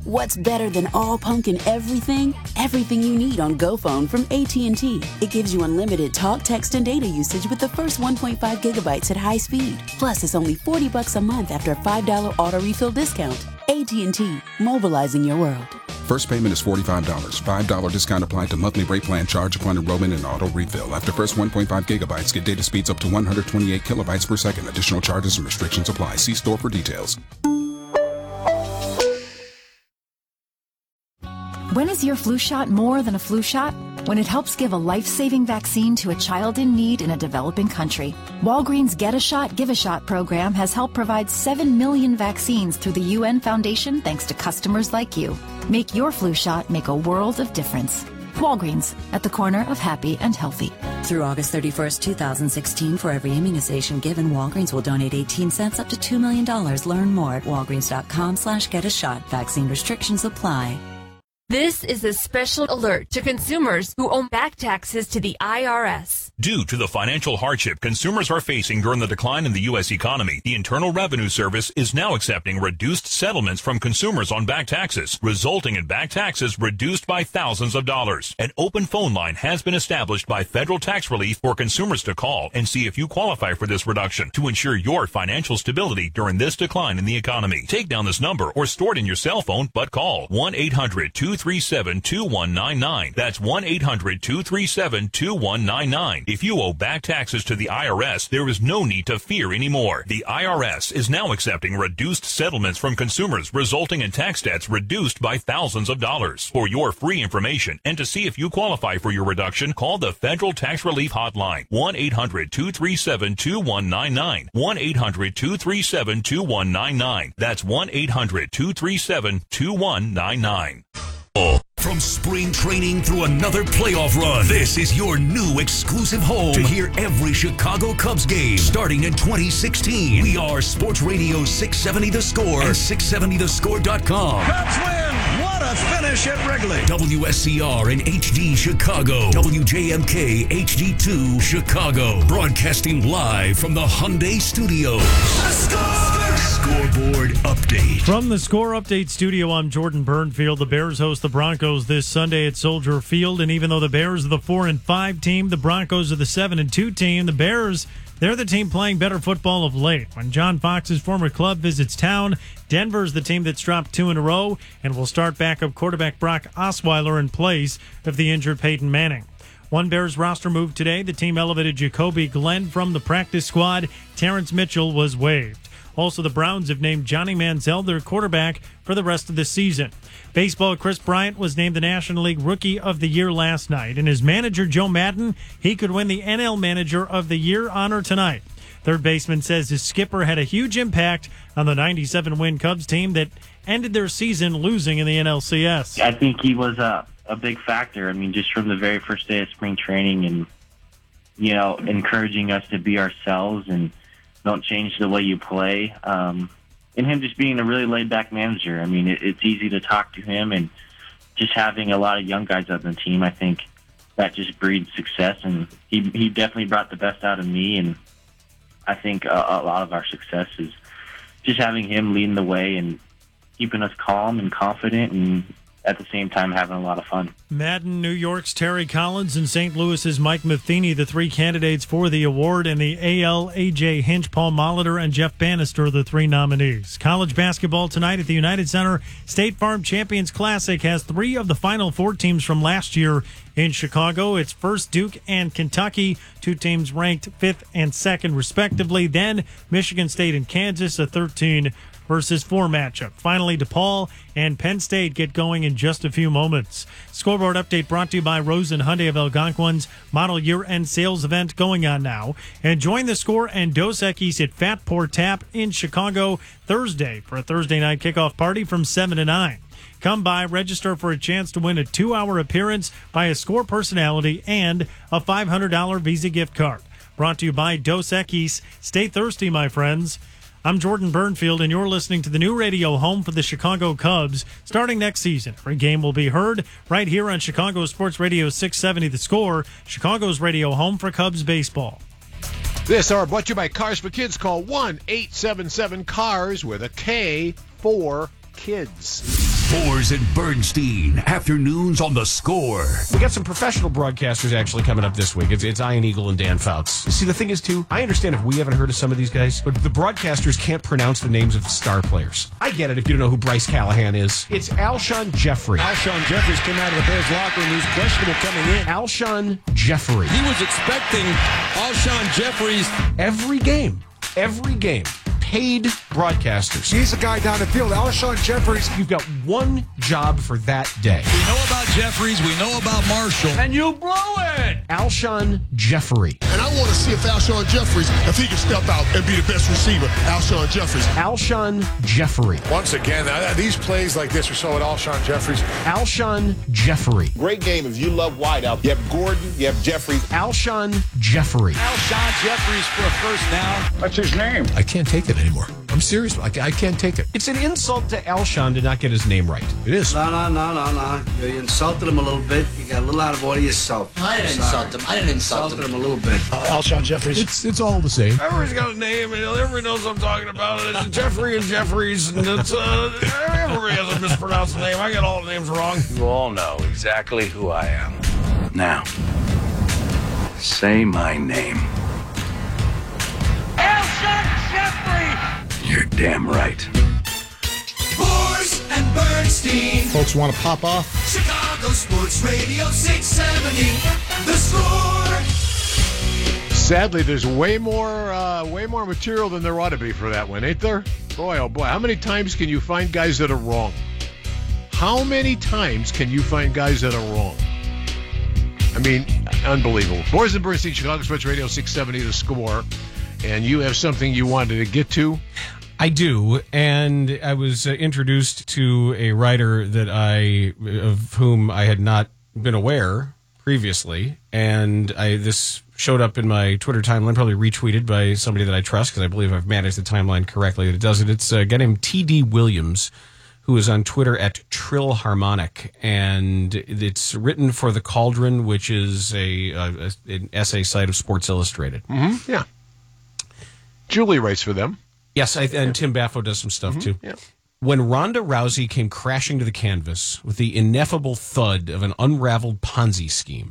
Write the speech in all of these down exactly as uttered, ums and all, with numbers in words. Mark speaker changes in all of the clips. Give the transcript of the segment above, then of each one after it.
Speaker 1: What's better than all pumpkin everything? Everything you need on GoPhone from A T and T. It gives you unlimited talk, text, and data usage with the first one point five gigabytes at high speed. Plus, it's only forty bucks a month after a five dollars auto refill discount. A T and T, mobilizing your world.
Speaker 2: First payment is forty-five dollars. five dollars discount applied to monthly rate plan charge upon enrollment and auto refill. After first one point five gigabytes, get data speeds up to one hundred twenty-eight kilobytes per second. Additional charges and restrictions apply. See store for details.
Speaker 3: When is your flu shot more than a flu shot? When it helps give a life-saving vaccine to a child in need in a developing country. Walgreens Get a Shot, Give a Shot program has helped provide seven million vaccines through the U N Foundation thanks to customers like you. Make your flu shot make a world of difference. Walgreens, at the corner of happy and healthy.
Speaker 4: Through August thirty-first, twenty sixteen, for every immunization given, Walgreens will donate eighteen cents up to two million dollars. Learn more at walgreens.com slash get a shot. Vaccine restrictions apply.
Speaker 5: This is a special alert to consumers who owe back taxes to the I R S.
Speaker 6: Due to the financial hardship consumers are facing during the decline in the U S economy, the Internal Revenue Service is now accepting reduced settlements from consumers on back taxes, resulting in back taxes reduced by thousands of dollars. An open phone line has been established by Federal Tax Relief for consumers to call and see if you qualify for this reduction to ensure your financial stability during this decline in the economy. Take down this number or store it in your cell phone, but call one eight hundred two three seven two one nine nine. That's one eight hundred two three seven two one nine nine. If you owe back taxes to the I R S, there is no need to fear anymore. The I R S is now accepting reduced settlements from consumers, resulting in tax debts reduced by thousands of dollars. For your free information and to see if you qualify for your reduction, call the Federal Tax Relief Hotline, one eight hundred two three seven two one nine nine. one eight hundred two three seven two one nine nine. That's one eight hundred two three seven two one nine nine.
Speaker 7: From spring training through another playoff run, this is your new exclusive home to hear every Chicago Cubs game starting in twenty sixteen. We are Sports Radio six seventy The Score and six seventy the score dot com.
Speaker 8: Cubs win! What a finish at Wrigley!
Speaker 7: W S C R in H D Chicago. W J M K H D two Chicago. Broadcasting live from the Hyundai Studios.
Speaker 8: The Score!
Speaker 7: Scoreboard update.
Speaker 9: From the Score Update studio, I'm Jordan Burnfield. The Bears host the Broncos this Sunday at Soldier Field, and even though the Bears are the four and five team, the Broncos are the seven and two team. The Bears, they're the team playing better football of late. When John Fox's former club visits town, Denver's the team that's dropped two in a row and will start backup quarterback Brock Osweiler in place of the injured Peyton Manning. One Bears roster move today. The team elevated Jacoby Glenn from the practice squad. Terrence Mitchell was waived. Also, the Browns have named Johnny Manziel their quarterback for the rest of the season. Baseball, Chris Bryant was named the National League Rookie of the Year last night. And his manager, Joe Maddon, he could win the N L Manager of the Year honor tonight. Third baseman says his skipper had a huge impact on the ninety-seven win Cubs team that ended their season losing in the N L C S.
Speaker 10: I think he was a, a big factor. I mean, just from the very first day of spring training and, you know, encouraging us to be ourselves and don't change the way you play. Um, and him just being a really laid-back manager. I mean, it, it's easy to talk to him, and just having a lot of young guys on the team, I think that just breeds success. And he he definitely brought the best out of me, and I think a, a lot of our success is just having him leading the way and keeping us calm and confident, and at the same time having a lot of fun.
Speaker 9: Madden, New York's Terry Collins, and Saint Louis's Mike Matheny, the three candidates for the award, and the A L, A J Hinch, Paul Molitor, and Jeff Bannister, the three nominees. College basketball tonight at the United Center. State Farm Champions Classic has three of the Final Four teams from last year in Chicago. It's first Duke and Kentucky, two teams ranked fifth and second respectively. Then Michigan State and Kansas, a thirteen versus four matchup. Finally, DePaul and Penn State get going in just a few moments. Scoreboard update brought to you by Rosen Hyundai of Algonquin's model year-end sales event going on now. And join the Score and Dos Equis at Fat Pour Tap in Chicago Thursday for a Thursday night kickoff party from seven to nine. Come by, register for a chance to win a two-hour appearance by a Score personality and a five hundred dollars Visa gift card. Brought to you by Dos Equis. Stay thirsty, my friends. I'm Jordan Burnfield, and you're listening to the new radio home for the Chicago Cubs. Starting next season, every game will be heard right here on Chicago Sports Radio six seventy The Score, Chicago's radio home for Cubs baseball.
Speaker 11: This hour brought to you by Cars for Kids. Call one eight seven seven CARS with a K for kids.
Speaker 7: Boers and Bernstein, afternoons on The Score.
Speaker 12: We got some professional broadcasters actually coming up this week. It's, it's Ian Eagle and Dan Fouts. See, the thing is, too, I understand if we haven't heard of some of these guys, but the broadcasters can't pronounce the names of star players. I get it if you don't know who Bryce Callahan is. It's Alshon Jeffrey.
Speaker 8: Alshon Jeffries came out of the Bears locker room. He was questionable coming in.
Speaker 12: Alshon Jeffrey.
Speaker 8: He was expecting Alshon Jeffries.
Speaker 12: Every game, every game. Paid broadcasters.
Speaker 13: He's the guy down the field, Alshon Jeffries.
Speaker 12: You've got one job for that day.
Speaker 8: We know about Jeffries. We know about Marshall.
Speaker 12: And you blew it! Alshon Jeffrey.
Speaker 14: And I want to see if Alshon Jeffries, if he can step out and be the best receiver. Alshon Jeffries.
Speaker 12: Alshon Jeffrey.
Speaker 15: Once again, these plays like this are so at Alshon Jeffries.
Speaker 12: Alshon Jeffrey.
Speaker 15: Great game if you love wideout. You have Gordon, you have Jeffries.
Speaker 12: Alshon Jeffrey.
Speaker 8: Alshon Jeffries for a first down.
Speaker 15: That's his name.
Speaker 11: I can't take it anymore. I'm serious. I, I can't take it.
Speaker 12: It's an insult to Alshon to not get his name right.
Speaker 11: It is.
Speaker 16: No, no, no, no, no. You insulted him a little bit. You got a little out of order yourself.
Speaker 17: I didn't insult him. I didn't insult
Speaker 16: insulted
Speaker 17: him.
Speaker 16: him a little bit.
Speaker 8: Uh, Alshon Jeffries.
Speaker 11: It's it's all the same.
Speaker 8: Everybody's got a name, and everybody knows what I'm talking about. It's Jeffrey and Jeffries, and it's, uh, everybody has a mispronounced name. I get all the names wrong.
Speaker 18: You all know exactly who I am. Now, say my name.
Speaker 8: Alshon Jeffrey!
Speaker 18: You're damn right.
Speaker 19: Boers and Bernstein.
Speaker 11: Folks want to pop off?
Speaker 19: Chicago Sports Radio six seventy. The Score.
Speaker 11: Sadly, there's way more uh, way more material than there ought to be for that one, ain't there? Boy, oh boy. How many times can you find guys that are wrong? How many times can you find guys that are wrong? I mean, unbelievable. Boers and Bernstein, Chicago Sports Radio six seventy, The Score. And you have something you wanted to get to?
Speaker 12: I do, and I was uh, introduced to a writer that I, of whom I had not been aware previously, and I this showed up in my Twitter timeline, probably retweeted by somebody that I trust, because I believe I've managed the timeline correctly that it does it. It's a guy named T D Williams, who is on Twitter at Trill Harmonic, and it's written for The Cauldron, which is a, a an essay site of Sports Illustrated.
Speaker 11: Mm-hmm. Yeah. Julie writes for them.
Speaker 12: Yes, I, and Tim Baffo does some stuff,
Speaker 11: Mm-hmm.
Speaker 12: too.
Speaker 11: Yeah.
Speaker 12: When Ronda Rousey came crashing to the canvas with the ineffable thud of an unraveled Ponzi scheme,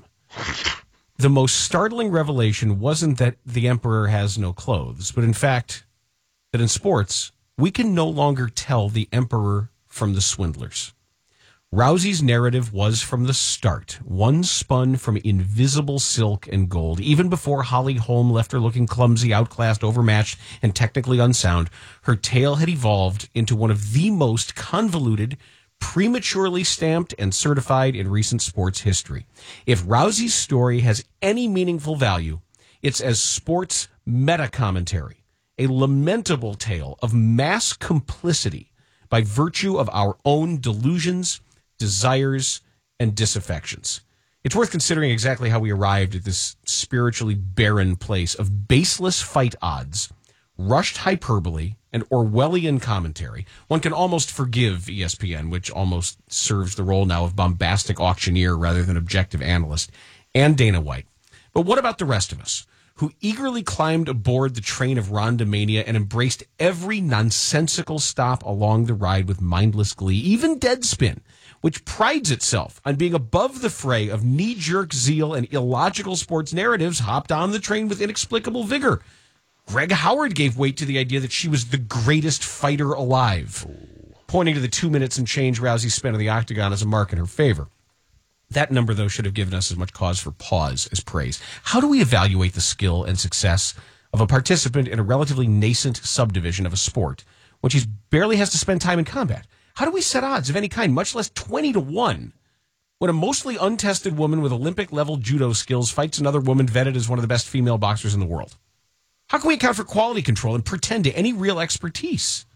Speaker 12: the most startling revelation wasn't that the emperor has no clothes, but in fact, that in sports, we can no longer tell the emperor from the swindlers. Rousey's narrative was from the start one spun from invisible silk and gold. Even before Holly Holm left her looking clumsy, outclassed, overmatched, and technically unsound, her tale had evolved into one of the most convoluted, prematurely stamped and certified in recent sports history. If Rousey's story has any meaningful value, it's as sports meta-commentary, a lamentable tale of mass complicity by virtue of our own delusions, desires, and disaffections. It's worth considering exactly how we arrived at this spiritually barren place of baseless fight odds, rushed hyperbole, and Orwellian commentary. One can almost forgive E S P N, which almost serves the role now of bombastic auctioneer rather than objective analyst, and Dana White. But what about the rest of us, who eagerly climbed aboard the train of Ronda mania and embraced every nonsensical stop along the ride with mindless glee, even Deadspin, which prides itself on being above the fray of knee-jerk zeal and illogical sports narratives, hopped on the train with inexplicable vigor. Greg Howard gave weight to the idea that she was the greatest fighter alive, pointing to the two minutes and change Rousey spent in the octagon as a mark in her favor. That number, though, should have given us as much cause for pause as praise. How do we evaluate the skill and success of a participant in a relatively nascent subdivision of a sport when she barely has to spend time in combat? How do we set odds of any kind, much less twenty to one, when a mostly untested woman with Olympic-level judo skills fights another woman vetted as one of the best female boxers in the world? How can we account for quality control and pretend to any real expertise?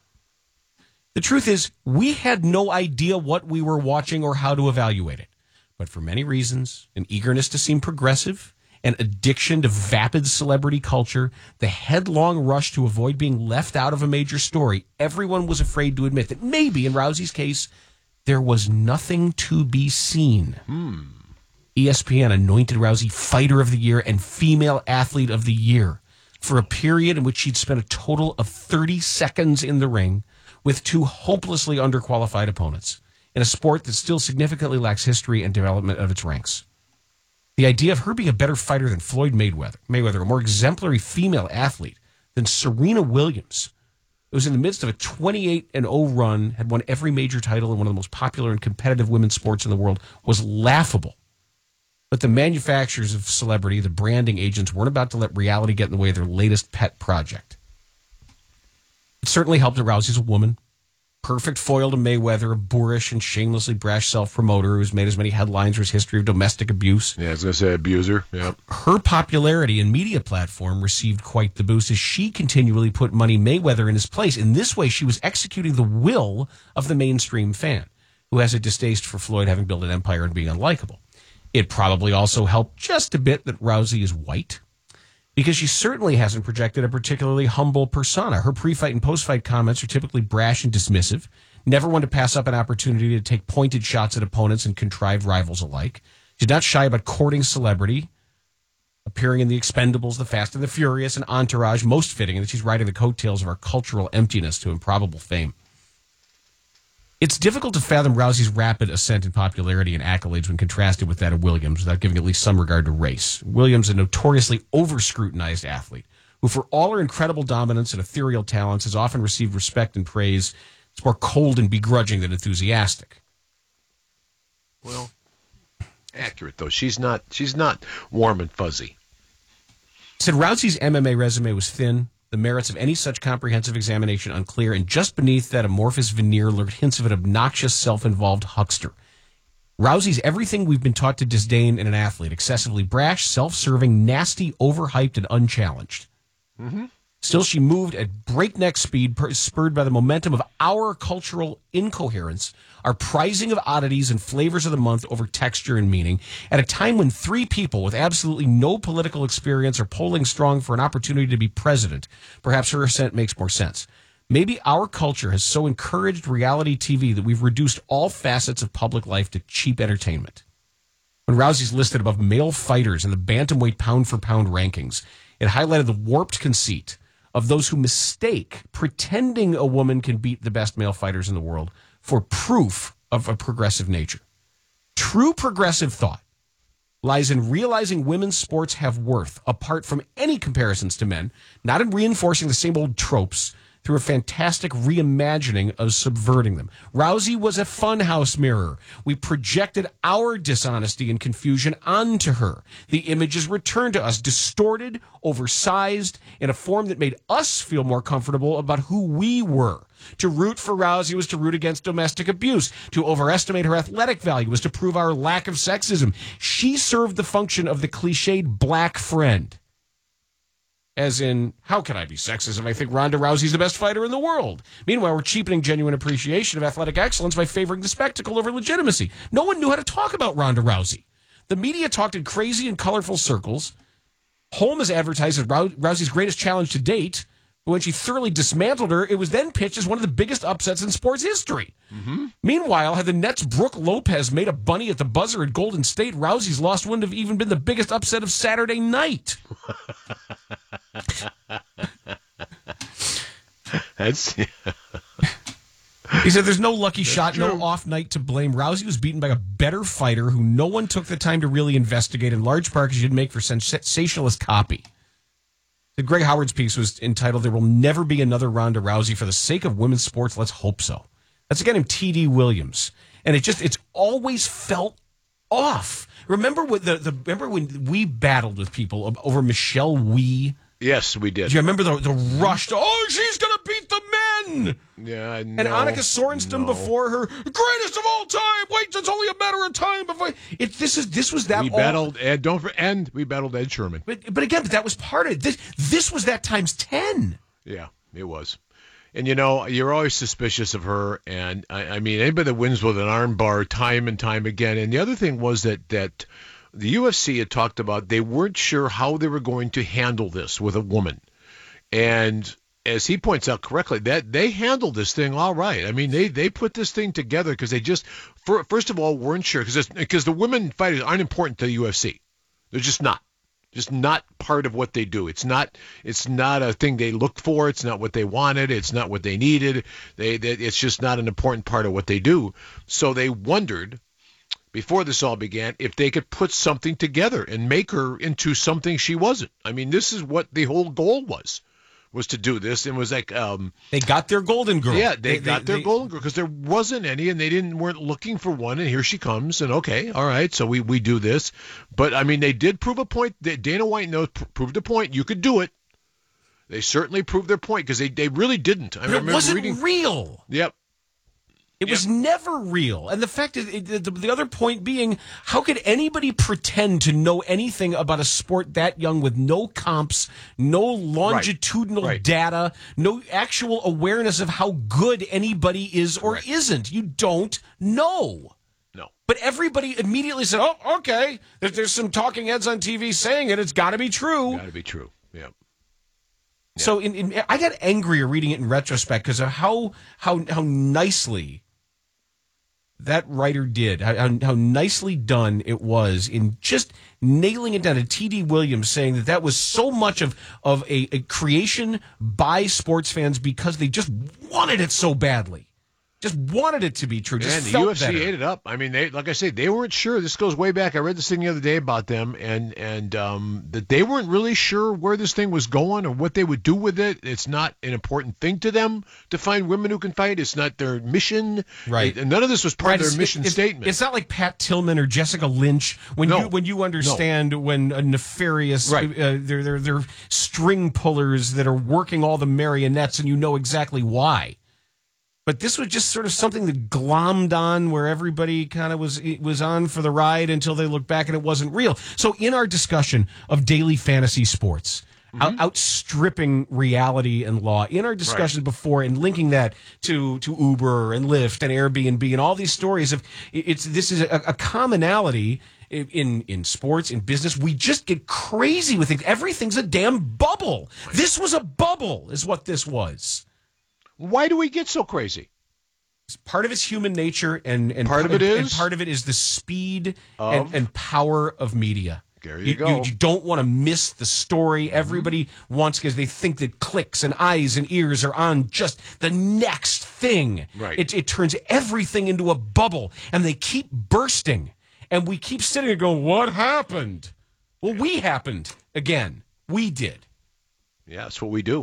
Speaker 12: The truth is, we had no idea what we were watching or how to evaluate it. But for many reasons, an eagerness to seem progressive, an addiction to vapid celebrity culture, the headlong rush to avoid being left out of a major story, everyone was afraid to admit that maybe, in Rousey's case, there was nothing to be seen.
Speaker 11: Hmm.
Speaker 12: E S P N anointed Rousey Fighter of the Year and Female Athlete of the Year for a period in which she'd spent a total of thirty seconds in the ring with two hopelessly underqualified opponents. in a sport that still significantly lacks history and development of its ranks. The idea of her being a better fighter than Floyd Mayweather, Mayweather, a more exemplary female athlete than Serena Williams, who was in the midst of a twenty-eight and oh run, had won every major title in one of the most popular and competitive women's sports in the world, was laughable. But the manufacturers of celebrity, the branding agents, weren't about to let reality get in the way of their latest pet project. It certainly helped that Rousey's a woman. Perfect foil to Mayweather, a boorish and shamelessly brash self-promoter who's made as many headlines for his history of domestic abuse.
Speaker 11: Yeah, I was going to say abuser. Yeah.
Speaker 12: Her popularity and media platform received quite the boost as she continually put Money Mayweather in his place. In this way, she was executing the will of the mainstream fan, who has a distaste for Floyd having built an empire and being unlikable. It probably also helped just a bit that Rousey is white, because she certainly hasn't projected a particularly humble persona. Her pre-fight and post-fight comments are typically brash and dismissive, never one to pass up an opportunity to take pointed shots at opponents and contrived rivals alike. She's not shy about courting celebrity, appearing in The Expendables, The Fast and the Furious, and Entourage, most fitting that she's riding the coattails of our cultural emptiness to improbable fame. It's difficult to fathom Rousey's rapid ascent in popularity and accolades when contrasted with that of Williams, without giving at least some regard to race. Williams, a notoriously over-scrutinized athlete, who for all her incredible dominance and ethereal talents has often received respect and praise. It's more cold and begrudging than enthusiastic.
Speaker 11: Well, accurate, though. She's not, she's not warm and fuzzy.
Speaker 12: Said Rousey's M M A resume was thin, the merits of any such comprehensive examination unclear, and just beneath that amorphous veneer lurked hints of an obnoxious, self-involved huckster. Rousey's everything we've been taught to disdain in an athlete: excessively brash, self-serving, nasty, overhyped, and unchallenged.
Speaker 11: Mm-hmm.
Speaker 12: Still, she moved at breakneck speed, spurred by the momentum of our cultural incoherence, our prizing of oddities and flavors of the month over texture and meaning, at a time when three people with absolutely no political experience are polling strong for an opportunity to be president. Perhaps her ascent makes more sense. Maybe our culture has so encouraged reality T V that we've reduced all facets of public life to cheap entertainment. When Rousey's listed above male fighters in the bantamweight pound-for-pound rankings, it highlighted the warped conceit of those who mistake pretending a woman can beat the best male fighters in the world for proof of a progressive nature. True progressive thought lies in realizing women's sports have worth, apart from any comparisons to men, not in reinforcing the same old tropes, through a fantastic reimagining of subverting them. Rousey was a funhouse mirror. We projected our dishonesty and confusion onto her. The images returned to us, distorted, oversized, in a form that made us feel more comfortable about who we were. To root for Rousey was to root against domestic abuse. To overestimate her athletic value was to prove our lack of sexism. She served the function of the cliched black friend. As in, how can I be sexist if I think Ronda Rousey's the best fighter in the world? Meanwhile, we're cheapening genuine appreciation of athletic excellence by favoring the spectacle over legitimacy. No one knew how to talk about Ronda Rousey. The media talked in crazy and colorful circles. Holmes advertised as Rousey's greatest challenge to date. But when she thoroughly dismantled her, it was then pitched as one of the biggest upsets in sports history.
Speaker 11: Mm-hmm.
Speaker 12: Meanwhile, had the Nets' Brooke Lopez made a bunny at the buzzer at Golden State, Rousey's loss wouldn't have even been the biggest upset of Saturday night.
Speaker 11: That's...
Speaker 12: He said there's no lucky That's shot, true. no off night to blame. Rousey was beaten by a better fighter who no one took the time to really investigate, in large part because she didn't make for sensationalist copy. The Greg Howard's piece was entitled, "There Will Never Be Another Ronda Rousey. For the sake of women's sports, let's hope so." That's a guy named T D Williams. And it just, it's always felt off. Remember what the, the remember when we battled with people over Michelle Wee?
Speaker 11: Yes, we did.
Speaker 12: Do you remember the, the rush to, oh, she's going to beat the men?
Speaker 11: Yeah, no,
Speaker 12: And Annika Sorenstam
Speaker 11: no.
Speaker 12: before her, greatest of all time. Wait, it's only a matter of time before. It, this is this was that.
Speaker 11: We
Speaker 12: all,
Speaker 11: battled Ed. Don't for, and we battled Ed Sherman.
Speaker 12: But but again, that was part of it. This this was that times ten.
Speaker 11: Yeah, it was. And you know, you're always suspicious of her. And I, I mean, anybody that wins with an armbar time and time again. And the other thing was that that the U F C had talked about they weren't sure how they were going to handle this with a woman, and as he points out correctly, that they handled this thing all right. I mean, they, they put this thing together because they just, for, first of all, weren't sure because because the women fighters aren't important to the U F C. They're just not. Just not part of what they do. It's not. It's not a thing they looked for. It's not what they wanted. It's not what they needed. They. they it's just not an important part of what they do. So they wondered, before this all began, if they could put something together and make her into something she wasn't. I mean, this is what the whole goal was. Was to do this, and was like um,
Speaker 12: they got their golden girl.
Speaker 11: Yeah, they,
Speaker 12: they
Speaker 11: got
Speaker 12: they,
Speaker 11: their
Speaker 12: they,
Speaker 11: golden girl because there wasn't any, and they didn't weren't looking for one. And here she comes, and okay, all right, so we, we do this. But I mean, they did prove a point. That Dana White knows proved a point. You could do it. They certainly proved their point because they, they really didn't. I
Speaker 12: but
Speaker 11: remember
Speaker 12: it wasn't
Speaker 11: reading,
Speaker 12: real.
Speaker 11: Yep.
Speaker 12: It
Speaker 11: yep.
Speaker 12: was never real. And the fact is, it, the, the other point being, how could anybody pretend to know anything about a sport that young with no comps, no longitudinal
Speaker 11: right. Right.
Speaker 12: data, no actual awareness of how good anybody is or
Speaker 11: right.
Speaker 12: isn't? You don't know.
Speaker 11: No.
Speaker 12: But everybody immediately said, oh, okay, if there's some talking heads on T V saying it, it's got to be true.
Speaker 11: Got to be true, yeah.
Speaker 12: So in, in, I got angrier reading it in retrospect because of how how how nicely that writer did, how, how nicely done it was in just nailing it down to T D Williams, saying that that was so much of, of a, a creation by sports fans because they just wanted it so badly. Just wanted it to be true. Just
Speaker 11: And the
Speaker 12: felt
Speaker 11: U F C
Speaker 12: better.
Speaker 11: ate it up. I mean, they like I say, they weren't sure. This goes way back. I read this thing the other day about them, and and um, that they weren't really sure where this thing was going or what they would do with it. It's not an important thing to them to find women who can fight. It's not their mission.
Speaker 12: Right.
Speaker 11: It, and none of this was part
Speaker 12: Right,
Speaker 11: of their
Speaker 12: it's-
Speaker 11: mission
Speaker 12: it- it-
Speaker 11: statement.
Speaker 12: It's not like Pat Tillman or Jessica Lynch when
Speaker 11: No.
Speaker 12: you when you understand when a nefarious
Speaker 11: Right.
Speaker 12: uh, they're, they're they're string pullers that are working all the marionettes, and you know exactly why. But this was just sort of something that glommed on where everybody kind of was it was on for the ride until they looked back and it wasn't real. So in our discussion of daily fantasy sports,
Speaker 11: Mm-hmm.
Speaker 12: out, outstripping reality and law, in our discussions before and linking that to to Uber and Lyft and Airbnb and all these stories of it's this is a, a commonality in in sports, in business. We just get crazy with it. Everything's a damn bubble. This was a bubble, is what this was.
Speaker 11: Why do we get so crazy?
Speaker 12: Part of it's human nature, and, and
Speaker 11: Part of it
Speaker 12: and,
Speaker 11: is?
Speaker 12: and part of it is the speed
Speaker 11: Of?
Speaker 12: and, and power of media.
Speaker 11: There you go.
Speaker 12: You, don't want to miss the story. Everybody wants, because they think that clicks and eyes and ears are on just the next thing.
Speaker 11: Right.
Speaker 12: It, it turns everything into a bubble, and they keep bursting. And we keep sitting there going, what happened? Well, we happened again. We did.
Speaker 11: Yeah, that's what we do.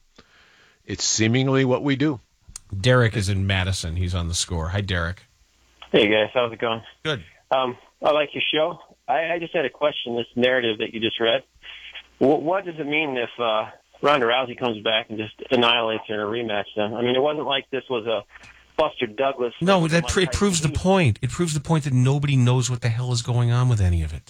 Speaker 11: It's seemingly what we do.
Speaker 12: Derek is in Madison. He's on the score. Hi, Derek.
Speaker 20: Hey, guys. How's it going?
Speaker 12: Good.
Speaker 20: Um, I like your show. I, I just had a question, this narrative that you just read. What, what does it mean if uh, Ronda Rousey comes back and just annihilates her in a rematch then? I mean, it wasn't like this was a Buster Douglas.
Speaker 12: No, that pr- it proves the point. It proves the point that nobody knows what the hell is going on with any of it.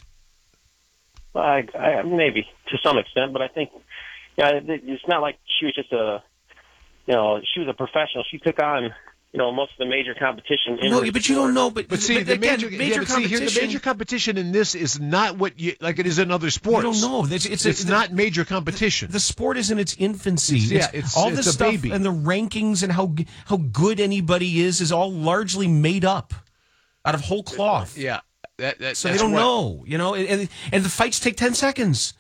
Speaker 20: I, I, maybe, to some extent, but I think yeah, it, it's not like she was just a, you know, she was a professional. She took on, you know, most of the major competition. In
Speaker 12: No,
Speaker 20: her
Speaker 12: but you don't know. But,
Speaker 11: But see,
Speaker 12: but
Speaker 11: the
Speaker 12: again,
Speaker 11: major,
Speaker 12: major
Speaker 11: yeah, but see here, the
Speaker 12: competition.
Speaker 11: major competition in this is not what you like. It is in other sports.
Speaker 12: You don't know. It's, it's,
Speaker 11: It's
Speaker 12: it's
Speaker 11: not major competition.
Speaker 12: The sport is in its infancy.
Speaker 11: It's- yeah, it's-
Speaker 12: all
Speaker 11: it's
Speaker 12: this
Speaker 11: a
Speaker 12: stuff
Speaker 11: baby.
Speaker 12: and the rankings and how how good anybody is is all largely made up out of whole cloth.
Speaker 11: Yeah, that, that,
Speaker 12: So they
Speaker 11: that's
Speaker 12: don't
Speaker 11: what-
Speaker 12: know, you know, and and the fights take ten seconds.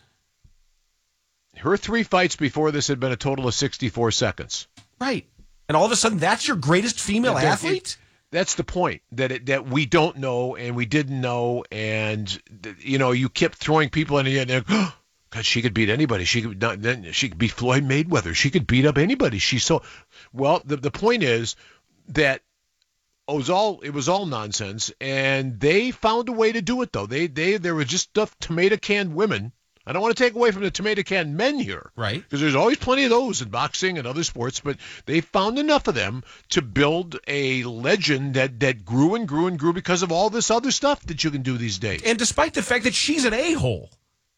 Speaker 11: Her three fights before this had been a total of sixty-four seconds.
Speaker 12: Right. And all of a sudden, that's your greatest female
Speaker 11: That- that-
Speaker 12: athlete?
Speaker 11: it- that's the point, that it, that we don't know and we didn't know, and th- you know, you kept throwing people in the end. And, oh, God, she could beat anybody. She could not, then she could beat Floyd Mayweather. She could beat up anybody. She's so well. The the point is that it was all it was all nonsense, and they found a way to do it though. They they there were just stuff tomato can women. I don't want to take away from the tomato can men here.
Speaker 12: Right.
Speaker 11: Because there's always plenty of those in boxing and other sports, but they found enough of them to build a legend that, that grew and grew and grew because of all this other stuff that you can do these days.
Speaker 12: And despite the fact that she's an a-hole,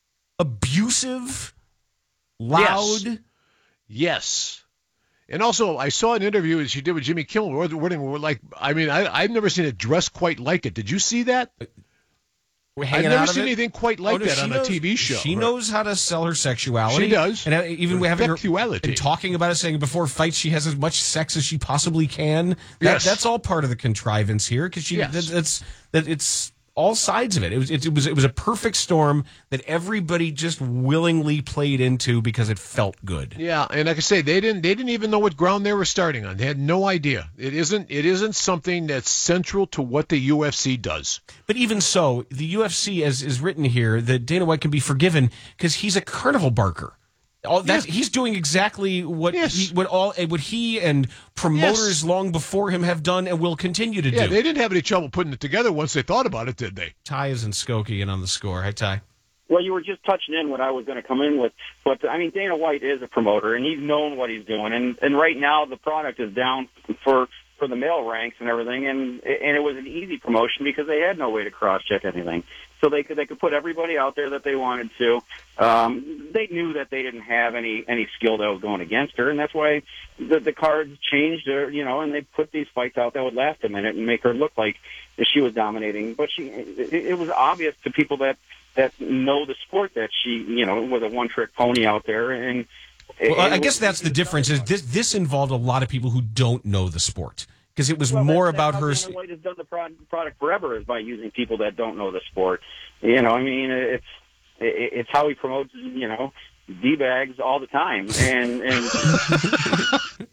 Speaker 12: abusive, loud.
Speaker 11: Yes. Yes. And also, I saw an interview that she did with Jimmy Kimmel. Where, where, where, like, I mean, I, I've never seen a dress quite like it. Did you see that?
Speaker 12: We're
Speaker 11: I've
Speaker 12: hanging
Speaker 11: never
Speaker 12: out of
Speaker 11: seen
Speaker 12: it.
Speaker 11: anything quite like
Speaker 12: Oh, no,
Speaker 11: that
Speaker 12: she
Speaker 11: on
Speaker 12: knows-
Speaker 11: a T V show.
Speaker 12: She knows how to sell her sexuality.
Speaker 11: She does.
Speaker 12: And uh, even we having her
Speaker 11: Sexuality.
Speaker 12: and talking about it, saying before fights she has as much sex as she possibly can. That,
Speaker 11: Yes.
Speaker 12: That's all part of the contrivance here, because she
Speaker 11: Yes.
Speaker 12: that, that's that it's all sides of it. It was, it, it was, it was a perfect storm that everybody just willingly played into because it felt good.
Speaker 11: Yeah, and like I say, they didn't, they didn't even know what ground they were starting on. They had no idea. It isn't, it isn't something that's central to what the U F C does.
Speaker 12: But even so, the U F C, as is written here, that Dana White can be forgiven because he's a carnival barker. All that's yeah. He's doing exactly what yes. he, what all what he and promoters yes. long before him have done and will continue to
Speaker 11: yeah, do. Yeah, they didn't have any trouble putting it together once they thought about it, did they?
Speaker 12: Ty is in Skokie and on the score. Hi, Ty.
Speaker 21: Well, you were just touching in what I was going to come in with, but I mean, Dana White is a promoter and he's known what he's doing, and and right now the product is down for. for the male ranks and everything, and and it was an easy promotion because they had no way to cross-check anything. So they could they could put everybody out there that they wanted to. Um, they knew that they didn't have any any skill that was going against her, and that's why the, the cards changed, uh, you know, and they put these fights out that would last a minute and make her look like she was dominating. But she, it, it was obvious to people that that know the sport that she, you know, was a one-trick pony out there, and.
Speaker 12: Well, I guess that's the difference. Is this this involved a lot of people who don't know the sport because it was
Speaker 21: well,
Speaker 12: more
Speaker 21: that's,
Speaker 12: about
Speaker 21: that's
Speaker 12: her.
Speaker 21: Dana White has done the product forever is by using people that don't know the sport. You know, I mean, it's it's how he promotes. You know, D bags all the time, and and.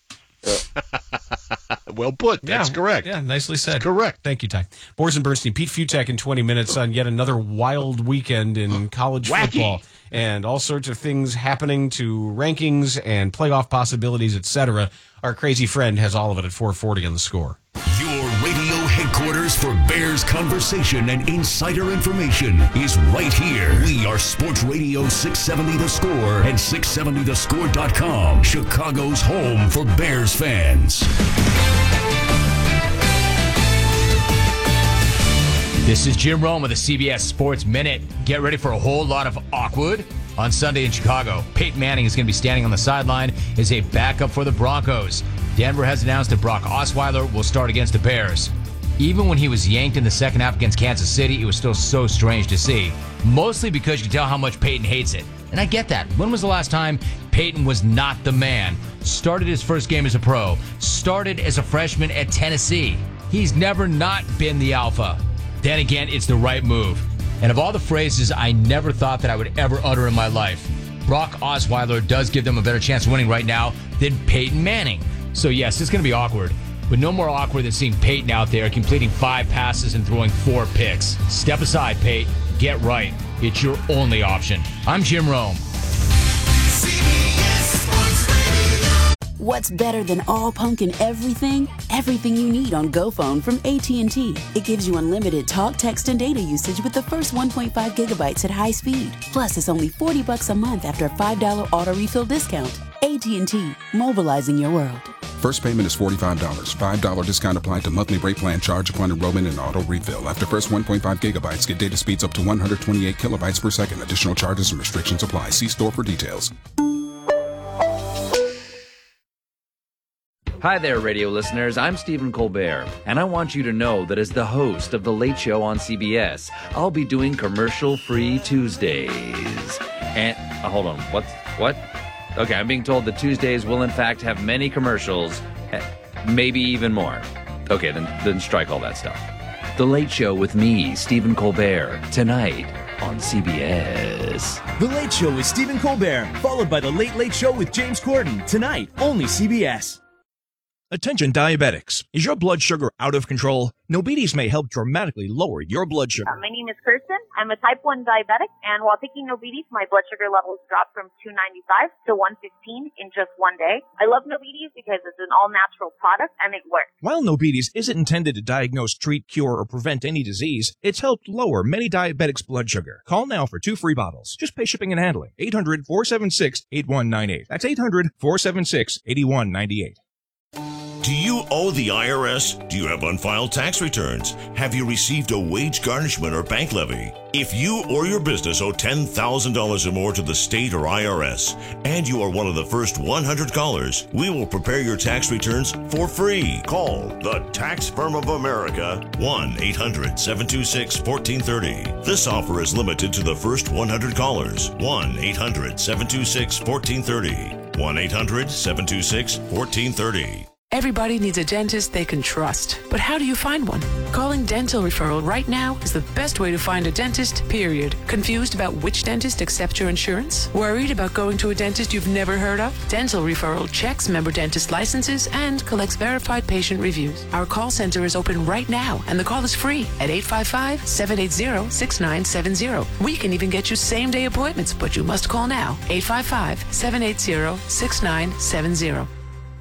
Speaker 11: Well put. That's
Speaker 12: yeah,
Speaker 11: correct.
Speaker 12: Yeah, nicely said.
Speaker 11: That's correct.
Speaker 12: Thank you, Ty. Boris and Bernstein, Pete Futak in twenty minutes on yet another wild weekend in college
Speaker 11: Wacky.
Speaker 12: football. And all sorts of things happening to rankings and playoff possibilities, et cetera. Our crazy friend has all of it at four forty on the score.
Speaker 7: Your radio headquarters for Bears conversation and insider information is right here. We are Sports Radio six seventy The Score and six seventy the score dot com, Chicago's home for Bears fans.
Speaker 22: This is Jim Rome with the C B S Sports Minute. Get ready for a whole lot of awkward on Sunday in Chicago. Peyton Manning is going to be standing on the sideline as a backup for the Broncos. Denver has announced that Brock Osweiler will start against the Bears. Even when he was yanked in the second half against Kansas City, it was still so strange to see. Mostly because you can tell how much Peyton hates it. And I get that. When was the last time Peyton was not the man? Started his first game as a pro. Started as a freshman at Tennessee. He's never not been the alpha. Then again, it's the right move. And of all the phrases I never thought that I would ever utter in my life, Brock Osweiler does give them a better chance of winning right now than Peyton Manning. So yes, it's going to be awkward, but no more awkward than seeing Peyton out there completing five passes and throwing four picks. Step aside, Peyton. Get right. It's your only option. I'm Jim Rome.
Speaker 1: What's better than all pumpkin everything? Everything you need on GoPhone from A T and T. It gives you unlimited talk, text, and data usage with the first one point five gigabytes at high speed. Plus, it's only forty bucks a month after a five dollars auto refill discount. A T and T, mobilizing your world.
Speaker 2: First payment is forty-five dollars. five dollars discount applied to monthly rate plan charge upon enrollment and auto refill. After first one point five gigabytes, get data speeds up to one hundred twenty-eight kilobytes per second. Additional charges and restrictions apply. See store for details.
Speaker 23: Hi there, radio listeners. I'm Stephen Colbert, and I want you to know that as the host of The Late Show on C B S, I'll be doing commercial-free Tuesdays. And, uh, hold on, what's, what? Okay, I'm being told that Tuesdays will in fact have many commercials, maybe even more. Okay, then, then strike all that stuff. The Late Show with me, Stephen Colbert, tonight on C B S.
Speaker 24: The Late Show with Stephen Colbert, followed by The Late Late Show with James Corden, tonight, only C B S.
Speaker 25: Attention diabetics. Is your blood sugar out of control? Nobides may help dramatically lower your blood sugar.
Speaker 26: Uh, my name is Kirsten. I'm a type one diabetic, and while taking Nobides, my blood sugar levels dropped from two ninety-five to one fifteen in just one day. I love Nobides because it's an all-natural product, and it works.
Speaker 25: While Nobides isn't intended to diagnose, treat, cure, or prevent any disease, it's helped lower many diabetics' blood sugar. Call now for two free bottles. Just pay shipping and handling. eight hundred, four seven six, eight one nine eight. That's eight hundred, four seven six, eight one nine eight.
Speaker 7: Do you owe the I R S? Do you have unfiled tax returns? Have you received a wage garnishment or bank levy? If you or your business owe ten thousand dollars or more to the state or I R S, and you are one of the first one hundred callers, we will prepare your tax returns for free. Call the Tax Firm of America, one eight hundred, seven two six, one four three zero. This offer is limited to the first one hundred callers, one eight hundred, seven two six, one four three zero. one eight hundred, seven two six, one four three zero.
Speaker 3: Everybody needs a dentist they can trust. But how do you find one? Calling Dental Referral right now is the best way to find a dentist, period. Confused about which dentist accepts your insurance? Worried about going to a dentist you've never heard of? Dental Referral checks member dentist licenses and collects verified patient reviews. Our call center is open right now, and the call is free at eight five five, seven eight zero, six nine seven zero. We can even get you same-day appointments, but you must call now. eight five five, seven eight zero, six nine seven zero.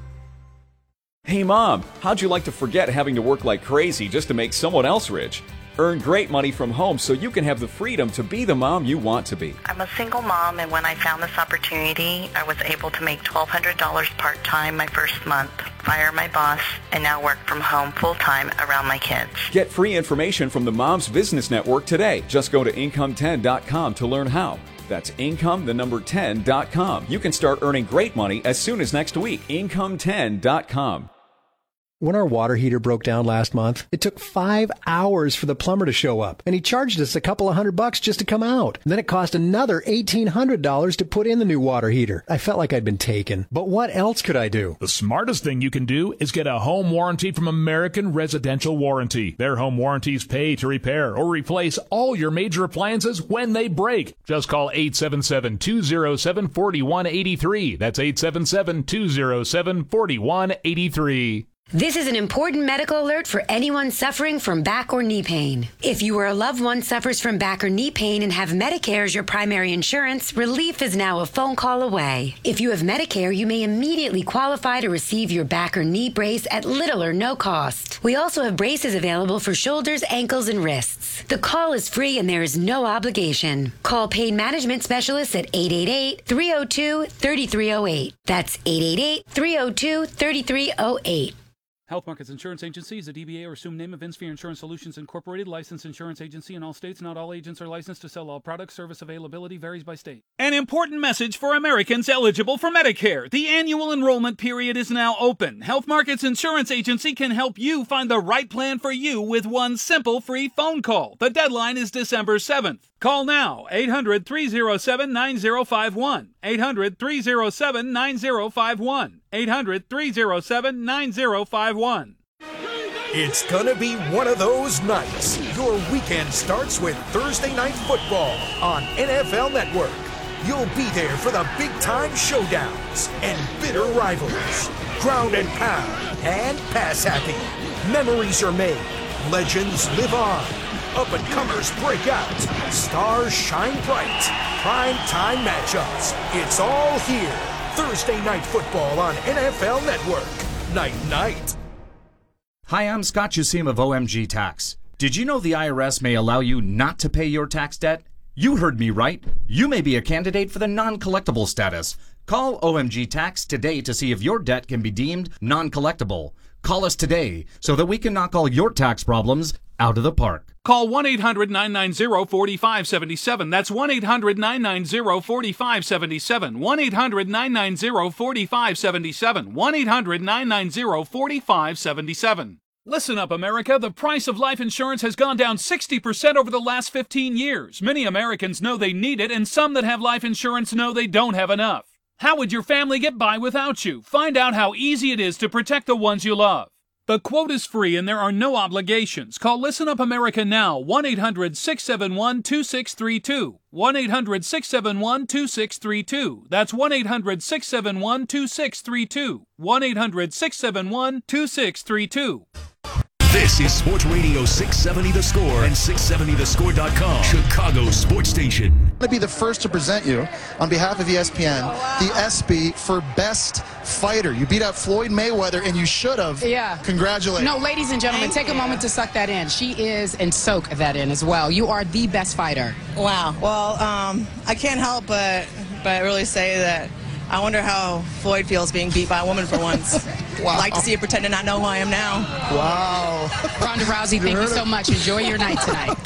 Speaker 4: Hey Mom, how'd you like to forget having to work like crazy just to make someone else rich? Earn great money from home so you can have the freedom to be the mom you want to be.
Speaker 5: I'm a single mom, and when I found this opportunity, I was able to make twelve hundred dollars part-time my first month, fire my boss, and now work from home full-time around my kids.
Speaker 4: Get free information from the Moms Business Network today. Just go to income ten dot com to learn how. That's income, the number ten dot com. You can start earning great money as soon as next week. income ten dot com.
Speaker 6: When our water heater broke down last month, it took five hours for the plumber to show up, and he charged us a couple of hundred bucks just to come out. And then it cost another eighteen hundred dollars to put in the new water heater. I felt like I'd been taken. But what else could I do?
Speaker 9: The smartest thing you can do is get a home warranty from American Residential Warranty. Their home warranties pay to repair or replace all your major appliances when they break. Just call eight seven seven, two zero seven, four one eight three. That's eight seven seven, two zero seven, four one eight three.
Speaker 10: This is an important medical alert for anyone suffering from back or knee pain. If you or a loved one suffers from back or knee pain and have Medicare as your primary insurance, relief is now a phone call away. If you have Medicare, you may immediately qualify to receive your back or knee brace at little or no cost. We also have braces available for shoulders, ankles, and wrists. The call is free and there is no obligation. Call Pain Management Specialists at eight eight eight, three oh two, three three oh eight. That's eight eight eight, three oh two, three three oh eight.
Speaker 27: Health Markets Insurance Agency is a D B A or assumed name of InSphere Insurance Solutions Incorporated, licensed insurance agency in all states. Not all agents are licensed to sell all products. Service availability varies by state.
Speaker 28: An important message for Americans eligible for Medicare. The annual enrollment period is now open. Health Markets Insurance Agency can help you find the right plan for you with one simple free phone call. The deadline is December seventh. Call now, eight hundred, three oh seven, nine oh five one. eight hundred, three oh seven, nine oh five one. eight hundred, three oh seven, nine oh five one.
Speaker 29: It's gonna be one of those nights. Your weekend starts with Thursday Night Football on N F L Network. You'll be there for the big-time showdowns and bitter rivalries. Ground and pound and pass happy. Memories are made. Legends live on. Up-and-comers break out. Stars shine bright. Prime-time matchups. It's all here. Thursday Night Football on N F L Network. Night, night.
Speaker 30: Hi, I'm Scott Jusim of O M G Tax. Did you know the I R S may allow you not to pay your tax debt? You heard me right. You may be a candidate for the non-collectible status. Call O M G Tax today to see if your debt can be deemed non-collectible. Call us today so that we can knock all your tax problems out of the park.
Speaker 28: Call one eight hundred, nine nine zero, four five seven seven. That's one eight hundred, nine nine zero, four five seven seven. one eight hundred, nine nine zero, four five seven seven. one eight hundred, nine nine zero, four five seven seven. Listen up, America. The price of life insurance has gone down sixty percent over the last fifteen years. Many Americans know they need it, and some that have life insurance know they don't have enough. How would your family get by without you? Find out how easy it is to protect the ones you love. The quote is free and there are no obligations. Call Listen Up America now, one eight hundred, six seven one, two six three two. one eight hundred, six seven one, two six three two. That's one eight hundred, six seven one, two six three two. one eight hundred, six seven one, two six three two.
Speaker 7: This is Sports Radio six seventy The Score and six seventy the score dot com, Chicago Sports Station.
Speaker 31: I'm going to be the first to present you, on behalf of E S P N, the ESPY for Best Fighter. You beat out Floyd Mayweather, and you should have.
Speaker 32: Yeah.
Speaker 31: Congratulations.
Speaker 32: No, ladies and gentlemen,
Speaker 31: Thank
Speaker 32: take
Speaker 31: you.
Speaker 32: a moment to suck that in. She is, and soak that in as well. You are the best fighter.
Speaker 33: Wow. Well, um, I can't help but, but really say that I wonder how Floyd feels being beat by a woman for once. Wow. I'd like to see her pretend to not know who I am now.
Speaker 31: Wow.
Speaker 32: Ronda Rousey, thank you so much. Enjoy your night tonight.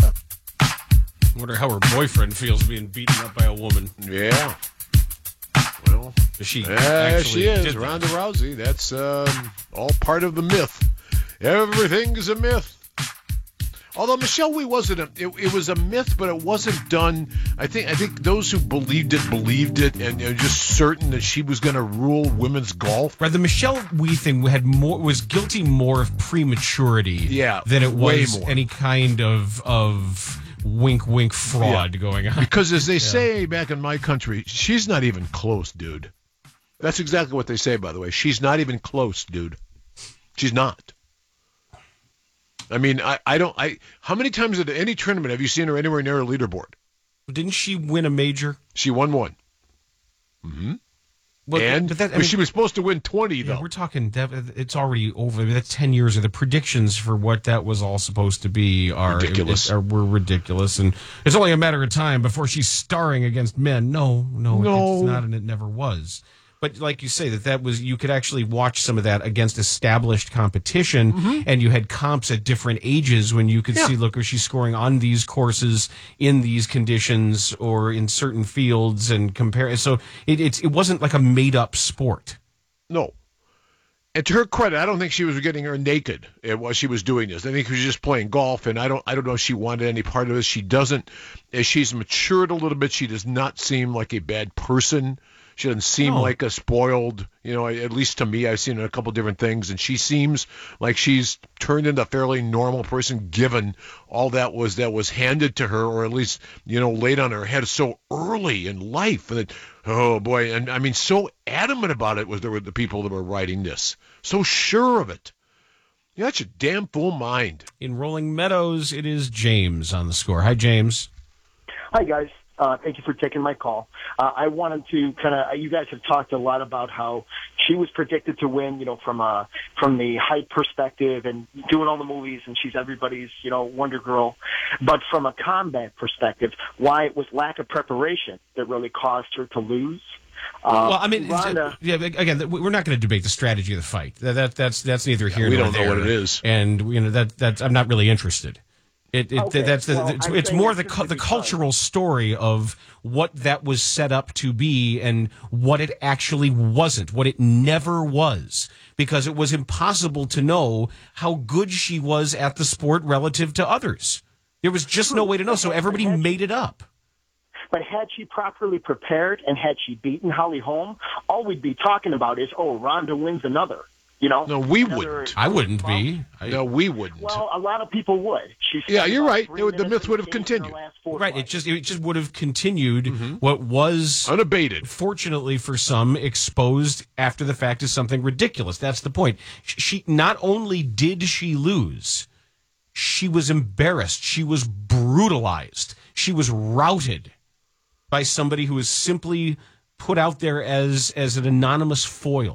Speaker 12: I wonder how her boyfriend feels being beaten up by a woman.
Speaker 11: Yeah. Well,
Speaker 12: she
Speaker 11: yeah,
Speaker 12: actually
Speaker 11: she is.
Speaker 12: did that.
Speaker 11: Ronda Rousey. That's um, all part of the myth. Everything's a myth. Although Michelle Wie wasn't a, it, it was a myth, but it wasn't done. I think I think those who believed it believed it, and are just certain that she was going to rule women's golf.
Speaker 12: Right, the Michelle Wie thing had more was guilty more of prematurity,
Speaker 11: yeah,
Speaker 12: than it
Speaker 11: way
Speaker 12: was
Speaker 11: more.
Speaker 12: any kind of of wink wink fraud
Speaker 11: Yeah.
Speaker 12: going on.
Speaker 11: Because as they
Speaker 12: Yeah.
Speaker 11: say back in my country, she's not even close, dude. That's exactly what they say, by the way. She's not even close, dude. She's not. I mean, I, I don't. I how many times at any tournament have you seen her anywhere near a leaderboard?
Speaker 12: Didn't she win a major?
Speaker 11: She won one. Mm-hmm.
Speaker 12: Well,
Speaker 11: and
Speaker 12: but that- I
Speaker 11: but she
Speaker 12: mean-
Speaker 11: was supposed to win twenty,
Speaker 12: Yeah,
Speaker 11: though.
Speaker 12: we're talking. That, it's already over. That's ten years. Of the predictions for what that was all supposed to be are
Speaker 11: Ridiculous.
Speaker 12: Are, were ridiculous, and it's only a matter of time before she's starring against men. No, no,
Speaker 11: No.
Speaker 12: it's not, and it never was. But like you say, that that was you could actually watch some of that against established competition,
Speaker 11: Mm-hmm.
Speaker 12: and you had comps at different ages when you could
Speaker 11: Yeah.
Speaker 12: see, look, is she scoring on these courses in these conditions or in certain fields, and compare. So it it's, it wasn't like a made up sport.
Speaker 11: No. And to her credit, I don't think she was getting her naked while she was doing this. I think she was just playing golf, and I don't I don't know if she wanted any part of this. She doesn't. As she's matured a little bit, she does not seem like a bad person. She doesn't seem
Speaker 12: No.
Speaker 11: like a spoiled, you know, at least to me. I've seen her a couple different things, and she seems like she's turned into a fairly normal person given all that was that was handed to her, or at least, you know, laid on her head so early in life. And that, oh, boy, and I mean, so adamant about it was there were the people that were writing this. So sure of it. You got your damn full mind.
Speaker 12: In Rolling Meadows, it is James on the score. Hi, James.
Speaker 1: Hi, guys. Uh, thank you for taking my call. Uh, I wanted to kind of, you guys have talked a lot about how she was predicted to win, you know, from uh, from the height perspective and doing all the movies, and she's everybody's, you know, Wonder Girl. But from a combat perspective, why it was lack of preparation that really caused her to lose. Uh,
Speaker 12: well, I mean,
Speaker 1: Ronda,
Speaker 12: yeah. Again, we're not going to debate the strategy of the fight. That, that that's that's neither here
Speaker 11: we
Speaker 12: nor
Speaker 11: don't know
Speaker 12: there.
Speaker 11: what it is.
Speaker 12: And you know that that's I'm not really interested. It, it
Speaker 1: Okay,
Speaker 12: that's the,
Speaker 1: well,
Speaker 12: it's,
Speaker 1: I'm
Speaker 12: it's
Speaker 1: saying
Speaker 12: more
Speaker 1: that
Speaker 12: the
Speaker 1: simply
Speaker 12: cu- the
Speaker 1: because-
Speaker 12: cultural story of what that was set up to be and what it actually wasn't, what it never was, because it was impossible to know how good she was at the sport relative to others. There was just no way to know, so everybody made it up.
Speaker 1: But had she properly prepared and had she beaten Holly Holm, all we'd be talking about is, oh, Ronda wins another. You know?
Speaker 11: No, we
Speaker 1: Another-
Speaker 11: wouldn't.
Speaker 12: I wouldn't be. I,
Speaker 11: No, we wouldn't.
Speaker 1: Well, a lot of people would. She's
Speaker 11: Yeah, you're right.
Speaker 1: three
Speaker 11: It would- the
Speaker 1: minutes
Speaker 11: myth would have
Speaker 1: in the game in her
Speaker 11: continued.
Speaker 1: last four
Speaker 12: Right,
Speaker 1: fights.
Speaker 12: it just it just would have continued what was
Speaker 11: unabated.
Speaker 12: Fortunately for some, exposed after the fact as something ridiculous. That's the point. She not only did she lose, she was embarrassed. She was brutalized. She was routed by somebody who was simply put out there as as an anonymous foil.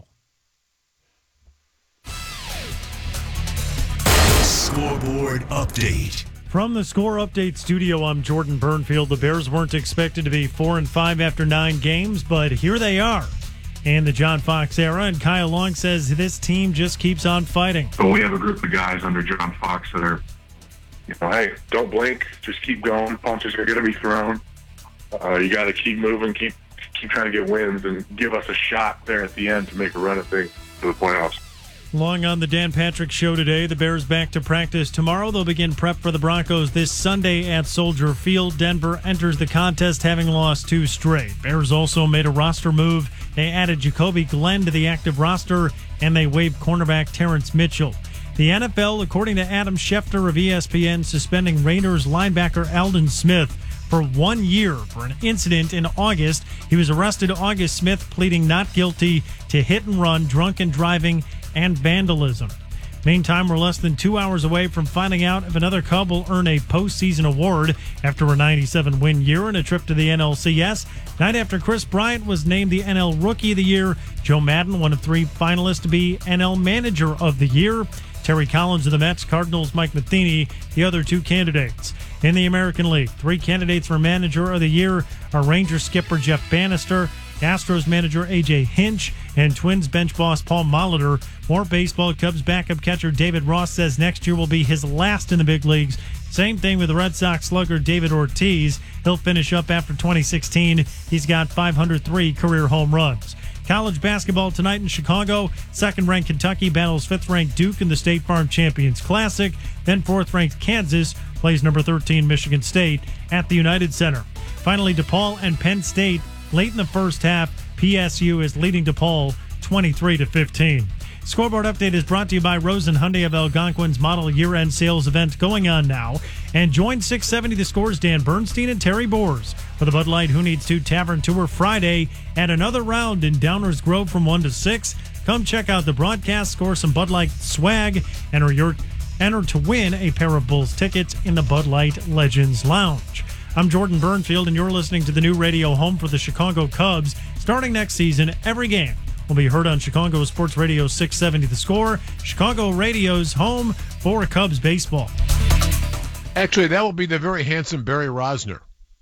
Speaker 7: Scoreboard update.
Speaker 2: From the Score Update studio, I'm Jordan Burnfield. The Bears weren't expected to be four and five after nine games, but here they are in the John Fox era. And Kyle Long says this team just keeps on fighting.
Speaker 8: But we have a group of guys under John Fox that are, you know, hey, don't blink, just keep going. Punches are going to be thrown. Uh, you got to keep moving, keep keep trying to get wins, and give us a shot there at the end to make a run at things to the playoffs.
Speaker 2: Long on the Dan Patrick Show today. The Bears back to practice tomorrow. They'll begin prep for the Broncos this Sunday at Soldier Field. Denver enters the contest having lost two straight. Bears also made a roster move. They added Jacoby Glenn to the active roster, and they waived cornerback Terrence Mitchell. The N F L, according to Adam Schefter of E S P N, suspending Raiders linebacker Aldon Smith for one year for an incident in August. He was arrested August Smith, pleading not guilty to hit and run, drunken driving, and vandalism. Meantime, we're less than two hours away from finding out if another Cub will earn a postseason award after a ninety-seven win year and a trip to the N L C S. Night after Chris Bryant was named the N L Rookie of the Year, Joe Madden, one of three finalists to be N L Manager of the Year. Terry Collins of the Mets, Cardinals, Mike Matheny, the other two candidates. In the American League, three candidates for Manager of the Year are Rangers skipper Jeff Bannister, Astros manager A J Hinch, and Twins bench boss Paul Molitor. More baseball. Cubs backup catcher David Ross says next year will be his last in the big leagues. Same thing with the Red Sox slugger David Ortiz. He'll finish up after twenty sixteen. He's got five hundred three career home runs. College basketball tonight in Chicago. Second-ranked Kentucky battles fifth-ranked Duke in the State Farm Champions Classic. Then fourth-ranked Kansas plays number thirteen Michigan State at the United Center. Finally, DePaul and Penn State late in the first half. P S U is leading DePaul twenty-three to fifteen. Scoreboard Update is brought to you by Rosen Hyundai of Algonquin's model year-end sales event going on now. And join six seventy The Score's Dan Bernstein and Terry Boers for the Bud Light Who Needs To Tavern Tour Friday and another round in Downers Grove from one to six. Come check out the broadcast, score some Bud Light swag, and enter, your, enter to win a pair of Bulls tickets in the Bud Light Legends Lounge. I'm Jordan Burnfield, and you're listening to the new radio home for the Chicago Cubs. Starting next season, every game will be heard on Chicago Sports Radio six seventy The Score, Chicago Radio's home for Cubs baseball.
Speaker 11: Actually, that will be the very handsome Barry Rosner.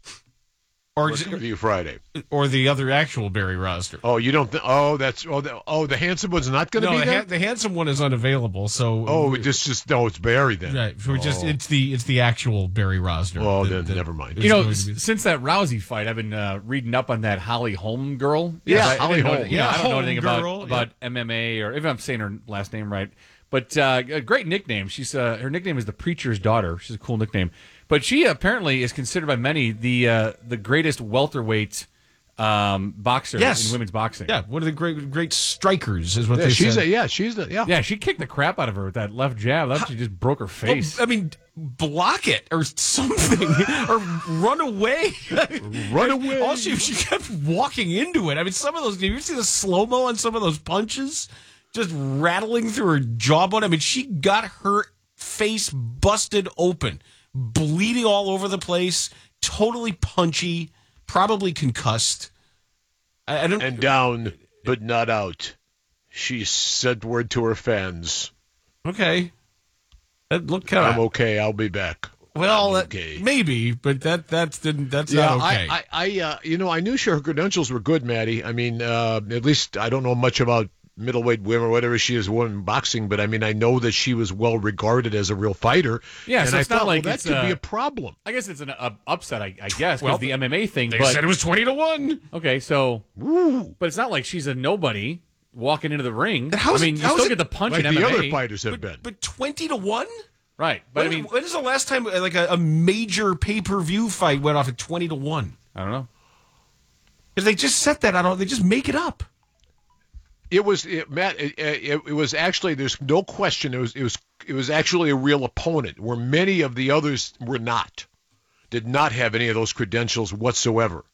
Speaker 12: Or
Speaker 11: interview Friday,
Speaker 12: or the other actual Barry Rosner.
Speaker 11: Oh, you don't? Th- oh, that's oh, the, oh, the handsome one's not going to
Speaker 12: no,
Speaker 11: be
Speaker 12: the
Speaker 11: there.
Speaker 12: Ha- the handsome one is unavailable. So
Speaker 11: oh, it's just no, it's Barry then.
Speaker 12: Right, so we
Speaker 11: oh.
Speaker 12: just it's the it's the actual Barry Rosner.
Speaker 11: Oh,
Speaker 12: the,
Speaker 11: then
Speaker 12: the,
Speaker 11: never mind.
Speaker 13: You know, s- since that Rousey fight, I've been uh, reading up on that Holly Holm girl.
Speaker 11: Yeah,
Speaker 13: I,
Speaker 11: Holly
Speaker 13: I
Speaker 11: Holm.
Speaker 13: Know, you know,
Speaker 12: Yeah,
Speaker 13: I don't know
Speaker 12: Holm
Speaker 13: anything
Speaker 12: girl,
Speaker 13: about, about
Speaker 12: yeah.
Speaker 13: M M A or if I'm saying her last name right. But uh, a great nickname. She's uh, her nickname is the Preacher's Daughter. She's a cool nickname. But she apparently is considered by many the uh, the greatest welterweight um, boxer
Speaker 12: yes.
Speaker 13: in women's boxing.
Speaker 12: Yeah, one of the great great strikers is what
Speaker 11: Yeah,
Speaker 12: they
Speaker 11: she's
Speaker 12: said.
Speaker 11: a, yeah, she's the yeah.
Speaker 13: Yeah, she kicked the crap out of her with that left jab. That she just broke her face.
Speaker 12: Well, I mean, block it or something, or run away.
Speaker 11: Run away.
Speaker 12: Also, she kept walking into it. I mean, some of those. Did you see the slow mo on some of those punches? Just rattling through her jawbone. I mean, she got her face busted open, bleeding all over the place, totally punchy, probably concussed. I, I don't.
Speaker 11: And down, but not out. She sent word to her fans.
Speaker 12: Okay. That look kind
Speaker 11: I'm okay. I'll be back.
Speaker 12: Well,
Speaker 11: I'm okay.
Speaker 12: that, maybe, but that that's didn't that's
Speaker 11: yeah,
Speaker 12: not okay.
Speaker 11: I, I, I uh, you know, I knew her credentials were good, Maddie. I mean, uh, at least I don't know much about middleweight women or whatever she is women boxing, but I mean, I know that she was well regarded as a real fighter.
Speaker 13: Yeah,
Speaker 11: and
Speaker 13: so
Speaker 11: I
Speaker 13: it's
Speaker 11: thought,
Speaker 13: not like
Speaker 11: well, that
Speaker 13: it's,
Speaker 11: could
Speaker 13: uh,
Speaker 11: be a problem.
Speaker 13: I guess it's an uh, upset, I, I guess, because
Speaker 12: Well,
Speaker 13: the M M A thing.
Speaker 12: They
Speaker 13: but,
Speaker 12: said it was twenty to one.
Speaker 13: Okay, so,
Speaker 11: Woo.
Speaker 13: but it's not like she's a nobody walking into the ring.
Speaker 12: And how's
Speaker 13: I mean,
Speaker 12: it-
Speaker 13: you
Speaker 12: how's
Speaker 13: still
Speaker 12: it-
Speaker 13: get the punch
Speaker 11: Like
Speaker 13: in
Speaker 11: the
Speaker 13: M M A.
Speaker 11: other fighters have
Speaker 12: But,
Speaker 11: been.
Speaker 12: but twenty to one.
Speaker 13: Right, but
Speaker 12: When,
Speaker 13: I mean,
Speaker 12: when is the last time uh, like a, a major pay per view fight went off at twenty to one?
Speaker 13: I don't know.
Speaker 12: If they just set that, I don't. They just make it up.
Speaker 11: It was it, Matt. It, it, it was actually. There's no question. It was. It was. It was actually a real opponent, where many of the others were not. Did not have any of those credentials whatsoever,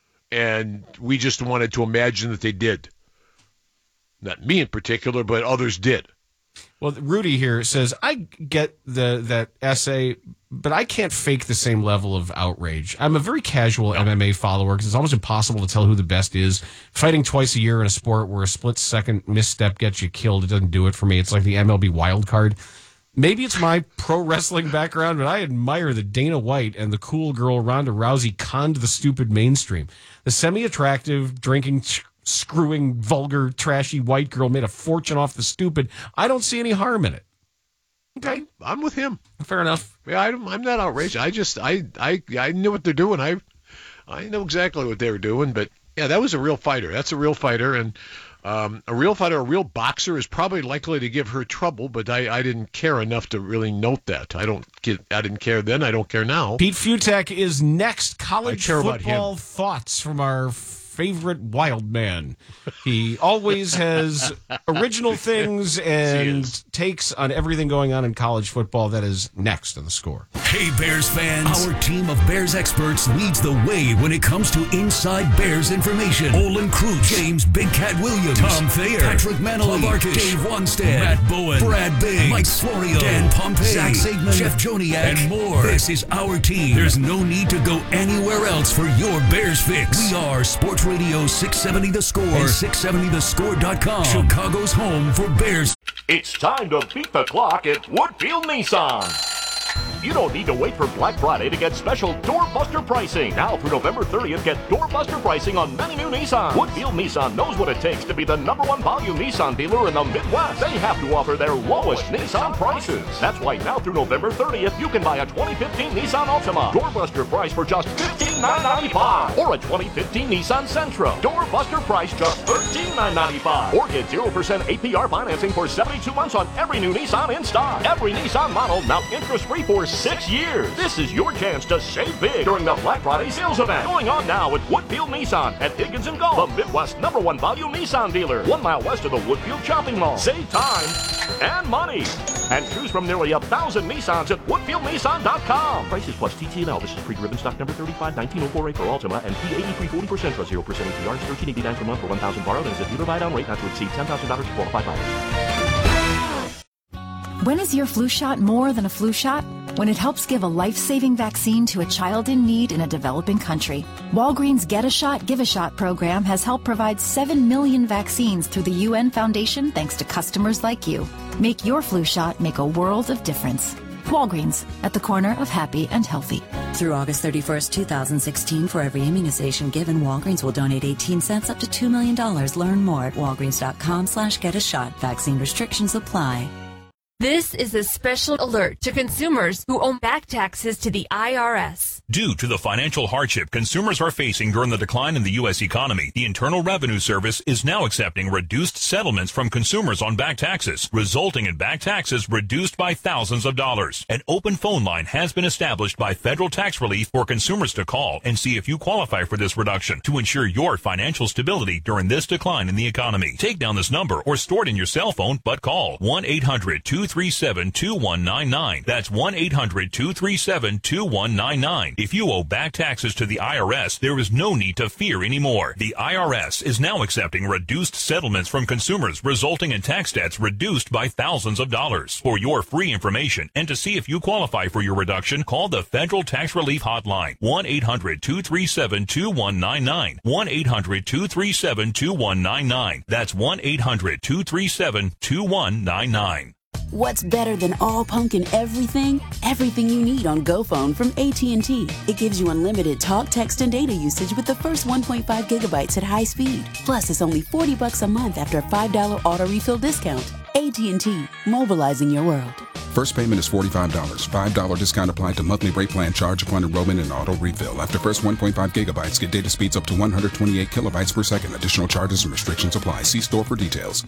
Speaker 11: and we just wanted to imagine that they did. Not me in particular, but others did.
Speaker 12: Well, Rudy here says, I get the that essay, but I can't fake the same level of outrage. I'm a very casual M M A follower because it's almost impossible to tell who the best is. Fighting twice a year in a sport where a split-second misstep gets you killed, it doesn't do it for me. It's like the M L B wild card. Maybe it's my pro wrestling background, but I admire that Dana White and the cool girl Ronda Rousey conned the stupid mainstream. The semi-attractive, drinking, screwing, vulgar, trashy white girl made a fortune off the stupid. I don't see any harm in it.
Speaker 11: Okay, I'm with him.
Speaker 12: Fair enough.
Speaker 11: Yeah, I, I'm not outraged. I just, I, I, I knew what they're doing. I, I know exactly what they were doing. But yeah, that was a real fighter. That's a real fighter, and um, a real fighter, a real boxer is probably likely to give her trouble. But I, I didn't care enough to really note that. I don't get, I didn't care then. I don't care now.
Speaker 12: Pete Futek is next. College
Speaker 11: care about
Speaker 12: football thoughts from our favorite wild man. He always has original things and takes on everything going on in college football. That is next on The Score.
Speaker 7: Hey, Bears fans. Our team of Bears experts leads the way when it comes to inside Bears information. Olin Cruz, James Big Cat Williams, Tom Thayer, Patrick Manley, Dave Wanstead, Matt Bowen, Brad Biggs, Mike Florio, Dan Pompey, Zach Sigmund, Jeff Joniak, and more. This is our team. There's no need to go anywhere else for your Bears fix. We are Sports Radio six seventy The Score and six seventy the score dot com, Chicago's home for Bears.
Speaker 14: It's time to beat the clock at Woodfield Nissan. You don't need to wait for Black Friday to get special doorbuster pricing. Now through November thirtieth, get doorbuster pricing on many new Nissans. Woodfield Nissan knows what it takes to be the number one volume Nissan dealer in the Midwest. They have to offer their lowest Nissan prices. That's why now through November thirtieth, you can buy a twenty fifteen Nissan Altima. Doorbuster price for just fifteen fifteen thousand nine hundred ninety-five dollars. Or a twenty fifteen Nissan Sentra. Doorbuster price just thirteen thousand nine hundred ninety-five dollars. Or get zero percent A P R financing for seventy-two months on every new Nissan in stock. Every Nissan model now interest-free for six years. This is your chance to save big during the Black Friday sales event. Going on now at Woodfield Nissan at Higgins and Gulf, the Midwest number one value Nissan dealer. One mile west of the Woodfield Shopping Mall. Save time and money. And choose from nearly a thousand Nissans at Woodfield Nissan dot com. Prices plus T T and L. This is pre-driven stock number thirty-five nineteen oh four A for Altima and P eighty-three forty percent for zero percent A P R. thirteen eighty-nine per month for one thousand borrowed and is a dealer buy-down rate not to exceed ten thousand dollars for qualified buyers.
Speaker 3: When is your flu shot more than a flu shot? When it helps give a life-saving vaccine to a child in need in a developing country. Walgreens Get a Shot, Give a Shot program has helped provide seven million vaccines through the U N Foundation thanks to customers like you. Make your flu shot make a world of difference. Walgreens, at the corner of happy and healthy.
Speaker 15: Through August thirty-first, two thousand sixteen, for every immunization given, Walgreens will donate eighteen cents up to two million dollars. Learn more at walgreens.com slash get a shot. Vaccine restrictions apply.
Speaker 16: This is a special alert to consumers who owe back taxes to the I R S.
Speaker 17: Due to the financial hardship consumers are facing during the decline in the U S economy, the Internal Revenue Service is now accepting reduced settlements from consumers on back taxes, resulting in back taxes reduced by thousands of dollars. An open phone line has been established by Federal Tax Relief for consumers to call and see if you qualify for this reduction to ensure your financial stability during this decline in the economy. Take down this number or store it in your cell phone, but call one eight hundred two three seven two one nine nine. That's one eight hundred two three seven two one nine nine. If you owe back taxes to the I R S, there is no need to fear anymore. The I R S is now accepting reduced settlements from consumers, resulting in tax debts reduced by thousands of dollars. For your free information and to see if you qualify for your reduction, call the Federal Tax Relief Hotline, one eight hundred two three seven two one nine nine. one eight hundred two three seven two one nine nine. That's one eight hundred two three seven two one nine nine.
Speaker 18: What's better than all pumpkin everything? Everything you need on GoPhone from A T and T. It gives you unlimited talk, text, and data usage with the first one point five gigabytes at high speed. Plus, it's only forty bucks a month after a five dollar auto refill discount. A T and T, mobilizing your world.
Speaker 19: First payment is forty-five dollars. five dollars discount applied to monthly rate plan charge upon enrollment and auto refill. After first one point five gigabytes, get data speeds up to one hundred twenty-eight kilobytes per second. Additional charges and restrictions apply. See store for details.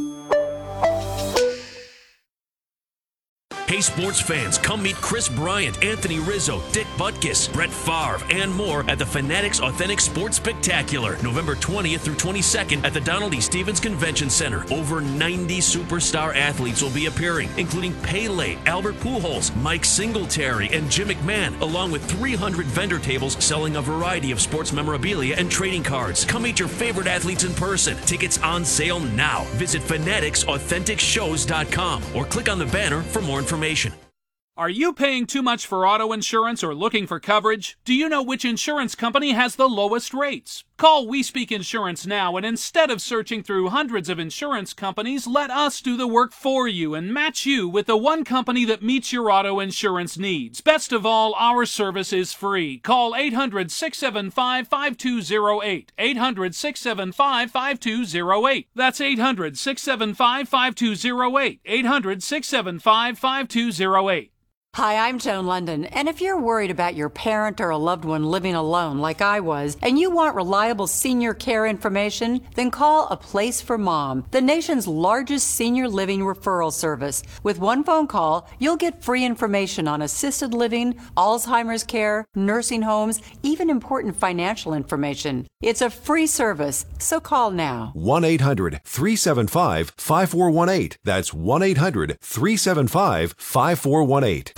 Speaker 20: Hey, sports fans, come meet Chris Bryant, Anthony Rizzo, Dick Butkus, Brett Favre, and more at the Fanatics Authentic Sports Spectacular, November twentieth through twenty-second at the Donald E. Stevens Convention Center. Over ninety superstar athletes will be appearing, including Pele, Albert Pujols, Mike Singletary, and Jim McMahon, along with three hundred vendor tables selling a variety of sports memorabilia and trading cards. Come meet your favorite athletes in person. Tickets on sale now. Visit fanatics authentic shows dot com or click on the banner for more information.
Speaker 28: Are you paying too much for auto insurance or looking for coverage? Do you know which insurance company has the lowest rates? Call We Speak Insurance now, and instead of searching through hundreds of insurance companies, let us do the work for you and match you with the one company that meets your auto insurance needs. Best of all, our service is free. Call eight hundred, six seven five, five two zero eight. eight hundred, six seven five, five two zero eight. That's eight hundred, six seven five, five two zero eight. eight hundred, six seven five, five two zero eight.
Speaker 21: Hi, I'm Joan London, and if you're worried about your parent or a loved one living alone like I was, and you want reliable senior care information, then call A Place for Mom, the nation's largest senior living referral service. With one phone call, you'll get free information on assisted living, Alzheimer's care, nursing homes, even important financial information. It's a free service, so call now.
Speaker 22: one eight hundred, three seven five, five four one eight. That's one eight hundred, three seven five, five four one eight.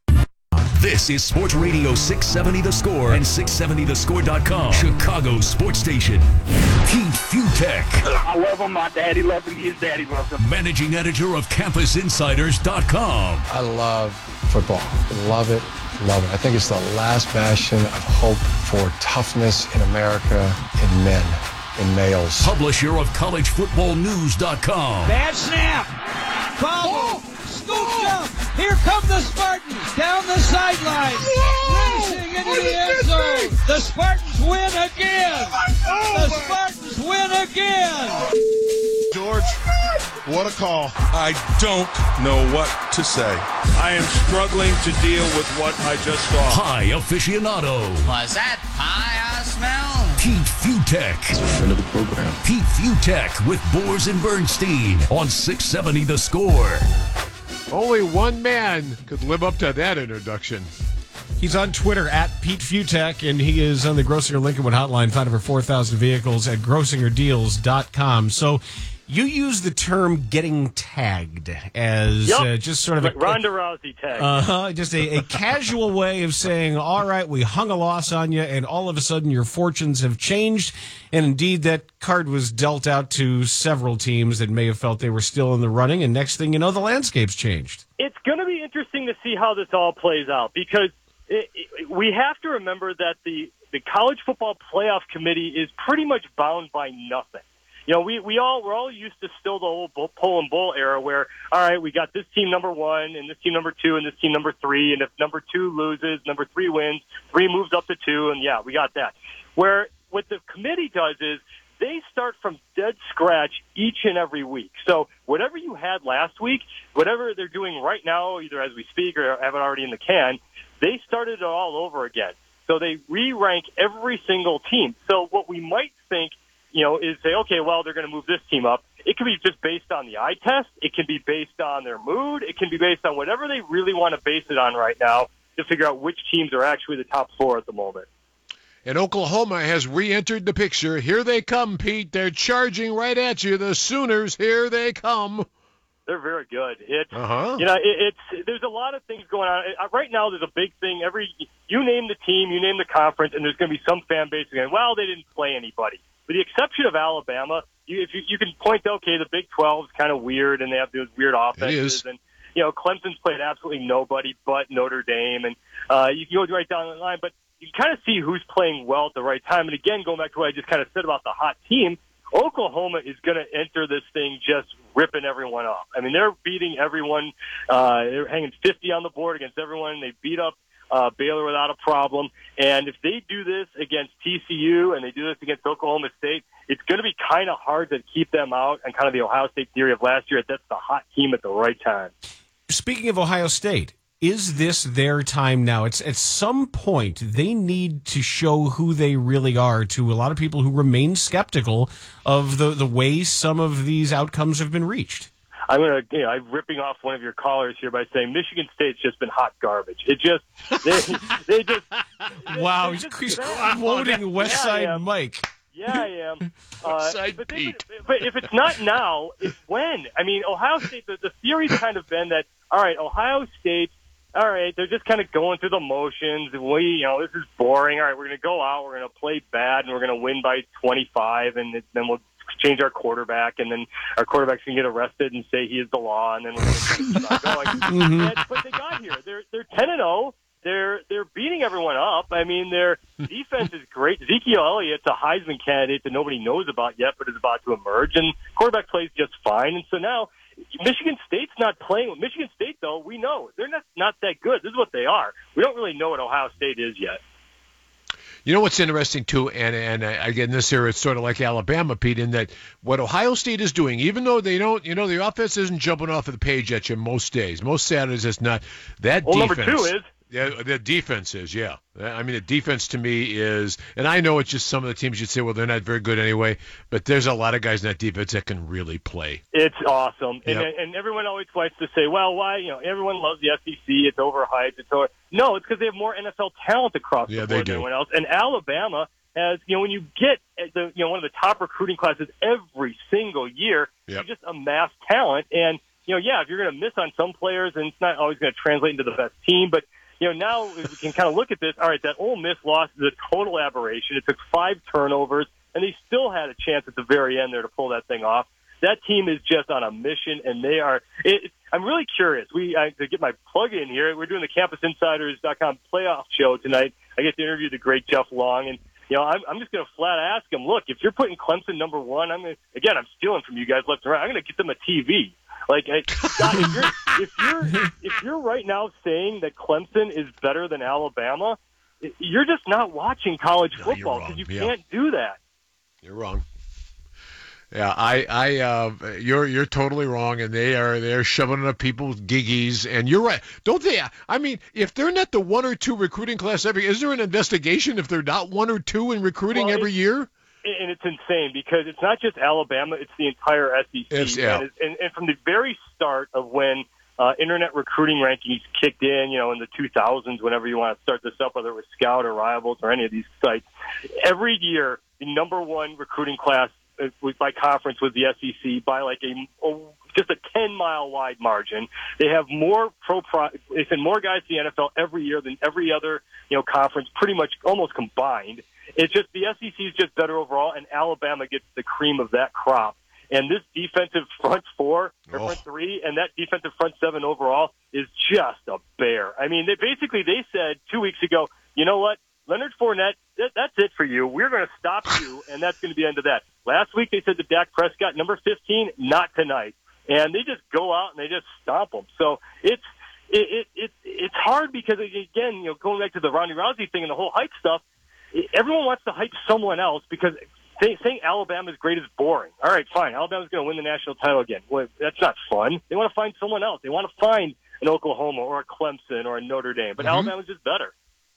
Speaker 7: This is Sports Radio six seventy The Score and six seventy the score dot com, Chicago sports station. Keith Futek.
Speaker 23: I love him. My daddy loved him. His daddy loved him.
Speaker 7: Managing editor of campus insiders dot com.
Speaker 24: I love football. Love it. Love it. I think it's the last bastion of hope for toughness in America, in men, in males.
Speaker 7: Publisher of college football news dot com.
Speaker 25: Bad snap. Fumble. Scoop jump. Here come the Spartans down the sideline. Racing into the end zone. The Spartans win again. The Spartans win again.
Speaker 26: George, what a call. I don't know what to say.
Speaker 1: I am struggling to deal with what I just saw.
Speaker 7: Pie aficionado.
Speaker 4: Was that pie I smell?
Speaker 7: Pete Futek.
Speaker 1: Friend of the program.
Speaker 7: Pete Futek with Boers and Bernstein on six seventy The Score.
Speaker 11: Only one man could live up to that introduction.
Speaker 12: He's on Twitter at Pete Futek, and he is on the Grossinger Lincolnwood hotline, find over four thousand vehicles at grossinger deals dot com. So you use the term getting tagged as
Speaker 5: yep.
Speaker 12: uh, just sort of
Speaker 5: like
Speaker 12: a
Speaker 5: Ronda Rousey tag.
Speaker 12: Uh-huh, just a, a casual way of saying, all right, we hung a loss on you, and all of a sudden your fortunes have changed. And indeed, that card was dealt out to several teams that may have felt they were still in the running, and next thing you know, the landscape's changed.
Speaker 5: It's going to be interesting to see how this all plays out, because It, it, we have to remember that the, the college football playoff committee is pretty much bound by nothing. You know, we, we all, we're all used to still the old bull, pull and bull era where, all right, we got this team number one and this team number two and this team number three. And if number two loses, number three wins, three moves up to two. And yeah, we got that. Where what the committee does is they start from dead scratch each and every week. So whatever you had last week, whatever they're doing right now, either as we speak or have it already in the can, they started it all over again. So they re-rank every single team. So what we might think, you know, is say, okay, well, they're going to move this team up. It can be just based on the eye test. It can be based on their mood. It can be based on whatever they really want to base it on right now to figure out which teams are actually the top four at the moment.
Speaker 11: And Oklahoma has re-entered the picture. Here they come, Pete. They're charging right at you. The Sooners, here they come.
Speaker 5: They're very good. It's
Speaker 11: uh-huh.
Speaker 5: you know, it, it's there's a lot of things going on right now. There's a big thing. Every you name the team, you name the conference, and there's going to be some fan base going, well, they didn't play anybody. With the exception of Alabama, you, if you, you can point to, okay, the Big twelve is kind of weird, and they have those weird offenses, and you know, Clemson's played absolutely nobody but Notre Dame, and uh, you can go right down the line, but you can kind of see who's playing well at the right time. And again, going back to what I just kind of said about the hot team, Oklahoma is going to enter this thing just ripping everyone off. I mean, they're beating everyone. Uh, they're hanging fifty on the board against everyone. They beat up uh, Baylor without a problem. And if they do this against T C U and they do this against Oklahoma State, it's going to be kind of hard to keep them out and kind of the Ohio State theory of last year. That's the hot team at the right time.
Speaker 12: Speaking of Ohio State, is this their time now? It's at some point they need to show who they really are to a lot of people who remain skeptical of the, the way some of these outcomes have been reached.
Speaker 5: I'm going to, you know, I'm ripping off one of your callers here by saying Michigan State's just been hot garbage. It just, they, they just.
Speaker 12: Wow,
Speaker 5: they
Speaker 12: he's,
Speaker 5: just,
Speaker 12: he's
Speaker 5: they,
Speaker 12: quoting West Side
Speaker 5: yeah,
Speaker 12: Mike.
Speaker 5: Yeah, I am. Uh,
Speaker 11: Side
Speaker 5: but,
Speaker 11: Pete.
Speaker 5: They, but if it's not now, it's when. I mean, Ohio State, the, the theory's kind of been that, all right, Ohio State, all right, they're just kind of going through the motions. We, you know, this is boring. All right, we're going to go out, we're going to play bad, and we're going to win by twenty-five, and then we'll change our quarterback, and then our quarterback's going to get arrested and say he is the law, and then we're going to keep on going.
Speaker 12: Mm-hmm.
Speaker 5: And, but they got here. They're they're ten and zero. They're they're beating everyone up. I mean, their defense is great. Ezekiel Elliott's a Heisman candidate that nobody knows about yet, but is about to emerge, and quarterback plays just fine. And so now Michigan State's not playing. Michigan State, though, we know they're not not that good. This is what they are. We don't really know what Ohio State is yet.
Speaker 11: You know what's interesting, too, and, and uh, again, this year it's sort of like Alabama, Pete, in that what Ohio State is doing, even though they don't, you know, the offense isn't jumping off of the page at you most days. Most Saturdays it's not. That
Speaker 5: well,
Speaker 11: defense.
Speaker 5: Number two is.
Speaker 11: Yeah, the defense is, yeah. I mean, the defense to me is, and I know it's just some of the teams you'd say, well, they're not very good anyway, but there's a lot of guys in that defense that can really play.
Speaker 5: It's awesome. And,
Speaker 11: Yep.
Speaker 5: and everyone always likes to say, well, why, you know, everyone loves the S E C, it's overhyped, it's over. No, it's because they have more N F L talent across
Speaker 11: Yeah,
Speaker 5: the
Speaker 11: they
Speaker 5: board
Speaker 11: do.
Speaker 5: than anyone else. And Alabama has, you know, when you get the, you know, one of the top recruiting classes every single year,
Speaker 11: Yep.
Speaker 5: you just amass talent. And, you know, yeah, if you're going to miss on some players, and it's not always going to translate into the best team, but you know, now we can kind of look at this. All right, that Ole Miss loss is a total aberration. It took five turnovers, and they still had a chance at the very end there to pull that thing off. That team is just on a mission, and they are. It, I'm really curious. We I, to get my plug in here. We're doing the Campus Insiders dot com playoff show tonight. I get to interview the great Jeff Long, and you know, I'm, I'm just going to flat ask him. Look, if you're putting Clemson number one, I'm gonna, again, I'm stealing from you guys left and right. I'm going to get them a T V. Like, I, God, if you're if you're if you're right now saying that Clemson is better than Alabama, you're just not watching college
Speaker 11: No,
Speaker 5: football
Speaker 11: you're
Speaker 5: because you
Speaker 11: wrong. Yeah.
Speaker 5: can't do that.
Speaker 11: You're wrong. Yeah, I, I, uh, you're, you're totally wrong, and they are, they're shoving it up people's giggies, and you're right. Don't they? I mean, if they're not the one or two recruiting class every, is there an investigation if they're not one or two in recruiting
Speaker 5: well,
Speaker 11: every year?
Speaker 5: And it's insane because it's not just Alabama; it's the entire S E C.
Speaker 11: It's, yeah.
Speaker 5: and, and, and from the very start of when uh, internet recruiting rankings kicked in, you know, in the two thousands, whenever you want to start this up, whether it was Scout or Rivals or any of these sites, every year the number one recruiting class by conference was the S E C by like a oh, just a ten mile wide margin. They have more pro, pro they send more guys to the N F L every year than every other you know conference, pretty much almost combined. It's just the S E C is just better overall, and Alabama gets the cream of that crop. And this defensive front four, or front three, and that defensive front seven overall is just a bear. I mean, they basically they said two weeks ago, you know what? Leonard Fournette, that, that's it for you. We're going to stop you, and that's going to be the end of that. Last week they said to Dak Prescott, number fifteen, not tonight. And they just go out and they just stomp them. So it's it, it, it, it's hard because, again, you know, going back to the Ronnie Rousey thing and the whole hype stuff, everyone wants to hype someone else because say, saying Alabama's great is boring. All right, fine. Alabama's going to win the national title again. Well, that's not fun. They want to find someone else. They want to find an Oklahoma or a Clemson or a Notre Dame. But mm-hmm. Alabama's just better.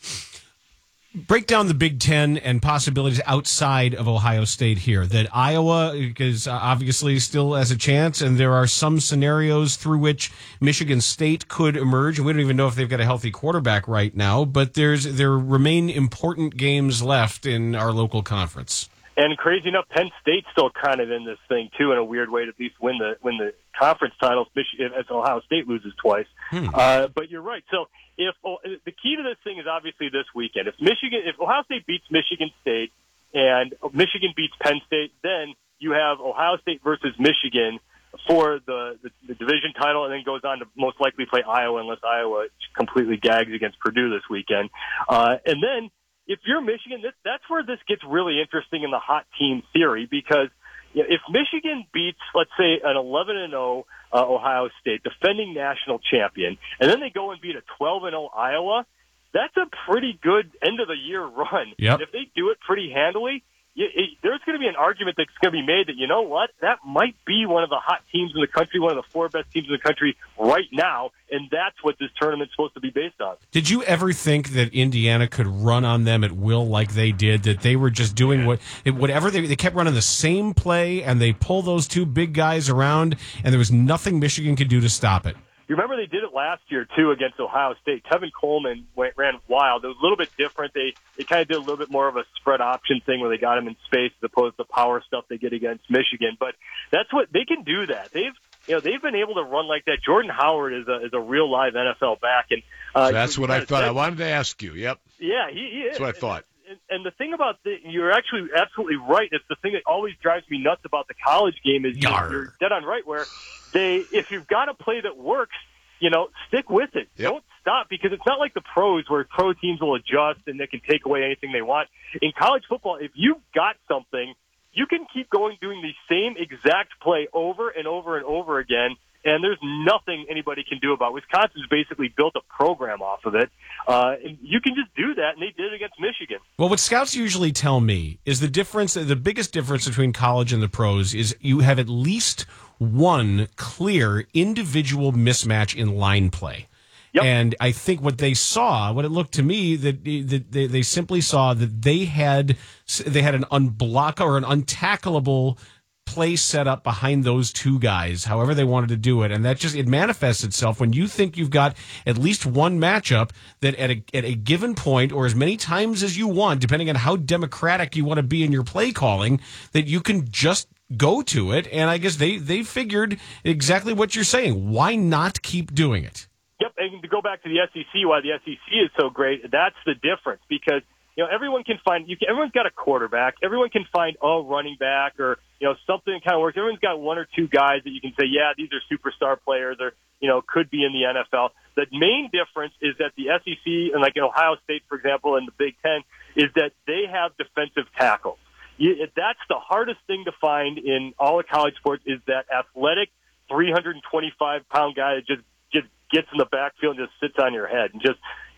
Speaker 12: Break down the Big Ten and possibilities outside of Ohio State here. That Iowa is obviously still has a chance, and there are some scenarios through which Michigan State could emerge. We don't even know if they've got a healthy quarterback right now, but there's there remain important games left in our local conference.
Speaker 5: And crazy enough, Penn State's still kind of in this thing too, in a weird way, to at least win the win the conference titles. Michigan, as Ohio State loses twice. Hmm. Uh, but you're right. So if oh, the key to this thing is obviously this weekend. If Michigan, if Ohio State beats Michigan State and Michigan beats Penn State, then you have Ohio State versus Michigan for the, the, the division title, and then goes on to most likely play Iowa unless Iowa completely gags against Purdue this weekend. Uh, and then. If you're Michigan, this, that's where this gets really interesting in the hot team theory because you know, if Michigan beats, let's say, an eleven and oh uh, Ohio State, defending national champion, and then they go and beat a twelve and oh Iowa, that's a pretty good end-of-the-year run.
Speaker 12: Yep.
Speaker 5: And if they do it pretty handily, you, it, there's going to be an argument that's going to be made that, you know what, that might be one of the hot teams in the country, one of the four best teams in the country right now, and that's what this tournament's supposed to be based on.
Speaker 12: Did you ever think that Indiana could run on them at will like they did, that they were just doing what whatever they, they kept running the same play, and they pull those two big guys around, and there was nothing Michigan could do to stop it?
Speaker 5: You remember they did it last year, too, against Ohio State. Tevin Coleman went, ran wild. It was a little bit different. They they kind of did a little bit more of a spread option thing where they got him in space as opposed to the power stuff they get against Michigan. But that's what they can do that. They've you know they've been able to run like that. Jordan Howard is a is a real live N F L back. And uh,
Speaker 11: so that's what I thought. I wanted to ask you. Yep.
Speaker 5: Yeah, he, he is.
Speaker 11: That's what I thought.
Speaker 5: And, and the thing about the, you're actually absolutely right. It's the thing that always drives me nuts about the college game is you're, you're dead on right where they if you've got a play that works, you know, stick with it. Yep. Don't stop because it's not like the pros where pro teams will adjust and they can take away anything they want. In college football, if you've got something, you can keep going doing the same exact play over and over and over again, and there's nothing anybody can do about it. Wisconsin's basically built a program off of it. Uh, and you can just do that, and they did it against Michigan.
Speaker 12: Well, what scouts usually tell me is the difference, the biggest difference between college and the pros is you have at least one clear individual mismatch in line play. Yep. And I think what they saw, what it looked to me, that, that they, they simply saw that they had they had an unblock or an untackleable play set up behind those two guys, however they wanted to do it. And that just, it manifests itself when you think you've got at least one matchup that at a, at a given point or as many times as you want, depending on how democratic you want to be in your play calling, that you can just go to it. And I guess they, they figured exactly what you're saying. Why not keep doing it?
Speaker 5: Yep. And to go back to the S E C, why the S E C is so great, that's the difference because you know, everyone can find, you can, everyone's got a quarterback. Everyone can find a running back or, you know, something that kind of works. Everyone's got one or two guys that you can say, yeah, these are superstar players or, you know, could be in the N F L. The main difference is that the S E C and like in Ohio State, for example, and the Big Ten is that they have defensive tackles. You, that's the hardest thing to find in all of college sports is that athletic three hundred twenty-five pound guy that just, just gets in the backfield and just sits on your head and just,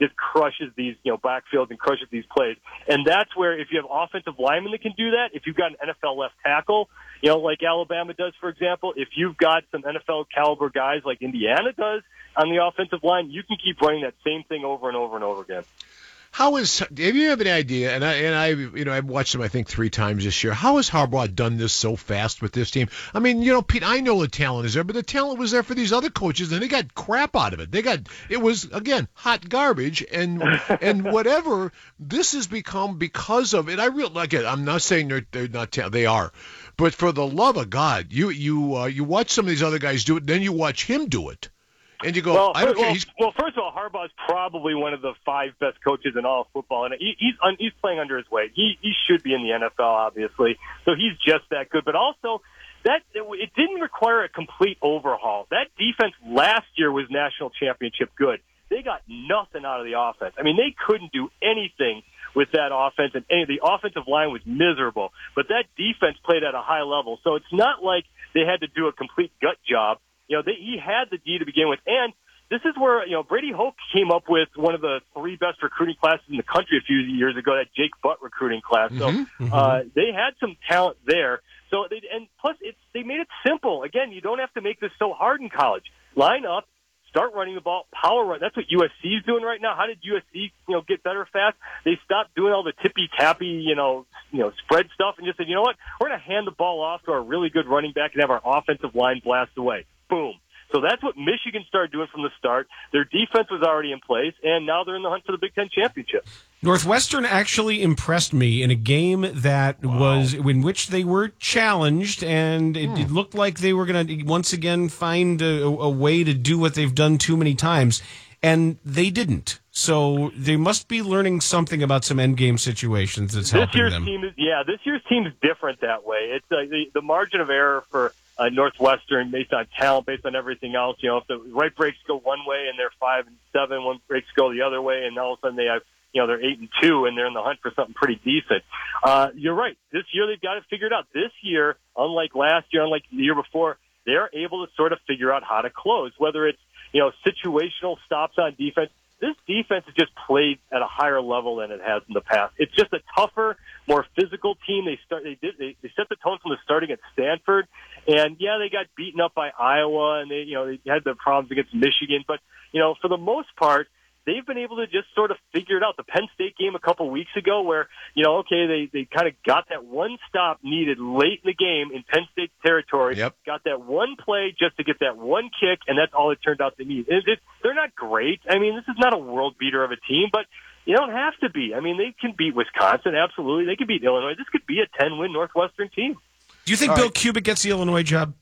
Speaker 5: just crushes these, you know, backfields and crushes these plays. And that's where if you have offensive linemen that can do that, if you've got an N F L left tackle, you know, like Alabama does, for example, if you've got some N F L caliber guys like Indiana does on the offensive line, you can keep running that same thing over and over and over again.
Speaker 11: How is, if you have any idea, and I, and I, you know, I've watched him, I think, three times this year, how has Harbaugh done this so fast with this team? I mean, you know, Pete, I know the talent is there, but the talent was there for these other coaches, and they got crap out of it. They got, it was, again, hot garbage, and and whatever, this has become because of it. I real, again, I'm not saying they're, they're not talented, they are, but for the love of God, you, you, uh, you watch some of these other guys do it, then you watch him do it. And you go,
Speaker 5: well,
Speaker 11: I don't
Speaker 5: well,
Speaker 11: care. He's...
Speaker 5: well, first of all, Harbaugh's probably one of the five best coaches in all of football, and he, he's he's playing under his weight. He he should be in the N F L, obviously, so he's just that good. But also, that it didn't require a complete overhaul. That defense last year was national championship good. They got nothing out of the offense. I mean, they couldn't do anything with that offense, and any, the offensive line was miserable. But that defense played at a high level, so it's not like they had to do a complete gut job. You know, they, he had the D to begin with. And this is where, you know, Brady Hoke came up with one of the three best recruiting classes in the country a few years ago, that Jake Butt recruiting class. So
Speaker 11: mm-hmm.
Speaker 5: uh, they had some talent there. So they, and plus, it's, they made it simple. Again, you don't have to make this so hard in college. Line up, start running the ball, power run. That's what U S C is doing right now. How did U S C, you know, get better fast? They stopped doing all the tippy-tappy, you know, you know, spread stuff and just said, you know what, we're going to hand the ball off to our really good running back and have our offensive line blast away. Boom. So that's what Michigan started doing from the start. Their defense was already in place, and now they're in the hunt for the Big Ten championship.
Speaker 12: Northwestern actually impressed me in a game that wow. was in which they were challenged, and it, hmm. it looked like they were going to once again find a, a way to do what they've done too many times, and they didn't. So they must be learning something about some endgame situations that's
Speaker 5: this
Speaker 12: helping
Speaker 5: year's
Speaker 12: them.
Speaker 5: Team is, yeah, this year's team is different that way. It's uh, the, the margin of error for uh, Northwestern based on talent, based on everything else. You know, if the right breaks go one way and they're five and seven, one breaks go the other way, and all of a sudden they have, you know, they're eight and two and they're in the hunt for something pretty decent. Uh, you're right. This year they've got it figured out. This year, unlike last year, unlike the year before, they're able to sort of figure out how to close, whether it's, you know, situational stops on defense. This defense has just played at a higher level than it has in the past. It's just a tougher, more physical team. They start. They did. They, they set the tone from the start against Stanford, and yeah, they got beaten up by Iowa, and they, you know, they had the problems against Michigan. But you know, for the most part, they've been able to just sort of figure it out. The Penn State game a couple weeks ago where, you know, okay, they, they kind of got that one stop needed late in the game in Penn State territory,
Speaker 11: yep.
Speaker 5: got that one play just to get that one kick, and that's all it turned out to need. It, it, they're not great. I mean, this is not a world beater of a team, but you don't have to be. I mean, they can beat Wisconsin, absolutely. They can beat Illinois. This could be a ten-win Northwestern team.
Speaker 12: Do you think all Bill right. Cubitt gets the Illinois job?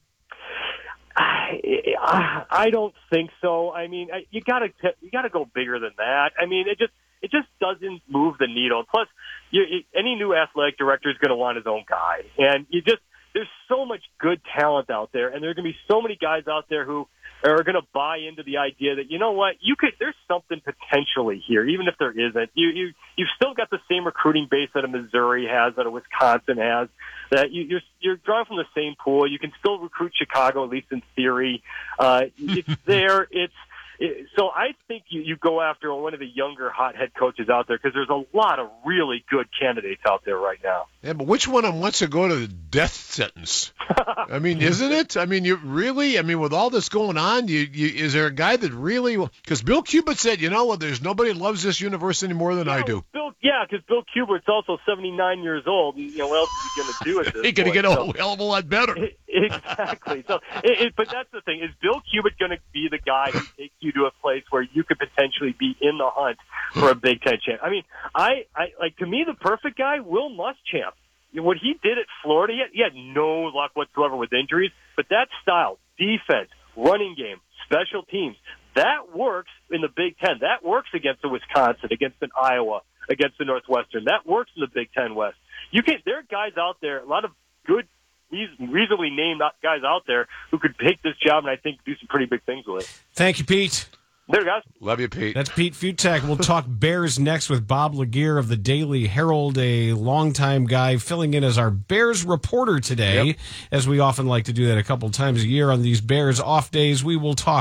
Speaker 5: I, I don't think so. I mean, you gotta you gotta go bigger than that. I mean, it just it just doesn't move the needle. Plus, you, any new athletic director is going to want his own guy, and you just there's so much good talent out there, and there are going to be so many guys out there who are going to buy into the idea that, you know what, you could there's something potentially here, even if there isn't. You you you've still got the same recruiting base that a Missouri has, that a Wisconsin has. That you, you're you're drawing from the same pool. You can still recruit Chicago, at least in theory. Uh, it's there. It's it, so I think you, you go after one of the younger hot head coaches out there, because there's a lot of really good candidates out there right now.
Speaker 11: Yeah, but which one of them wants to go to the death sentence? I mean, isn't it? I mean, you really, I mean, with all this going on, you, you is there a guy that really, because Bill Cubitt said, you know what, there's nobody that loves this universe any more than
Speaker 5: you
Speaker 11: I
Speaker 5: know,
Speaker 11: do.
Speaker 5: Bill, yeah, because Bill Cubitt's also seventy-nine years old. And, you know, what else is he going to do at this
Speaker 11: He's going to get
Speaker 5: so,
Speaker 11: a hell of a lot better.
Speaker 5: It, exactly. So, it, it, but that's the thing. Is Bill Cubitt going to be the guy who takes you to a place where you could potentially be in the hunt for a Big Ten champ? I mean, I, I like to me, the perfect guy, Will Muschamp. What he did at Florida, he had, he had no luck whatsoever with injuries, but that style, defense, running game, special teams, that works in the Big Ten. That works against the Wisconsin, against an Iowa, against the Northwestern. That works in the Big Ten West. You can. There are guys out there, a lot of good, reasonably named guys out there who could take this job and I think do some pretty big things with it.
Speaker 12: Thank you, Pete.
Speaker 5: There, guys.
Speaker 11: Love you, Pete.
Speaker 12: That's Pete Futek. We'll talk Bears next with Bob Laguerre of the Daily Herald, a longtime guy filling in as our Bears reporter today, yep. as we often like to do that a couple times a year on these Bears off days. We will talk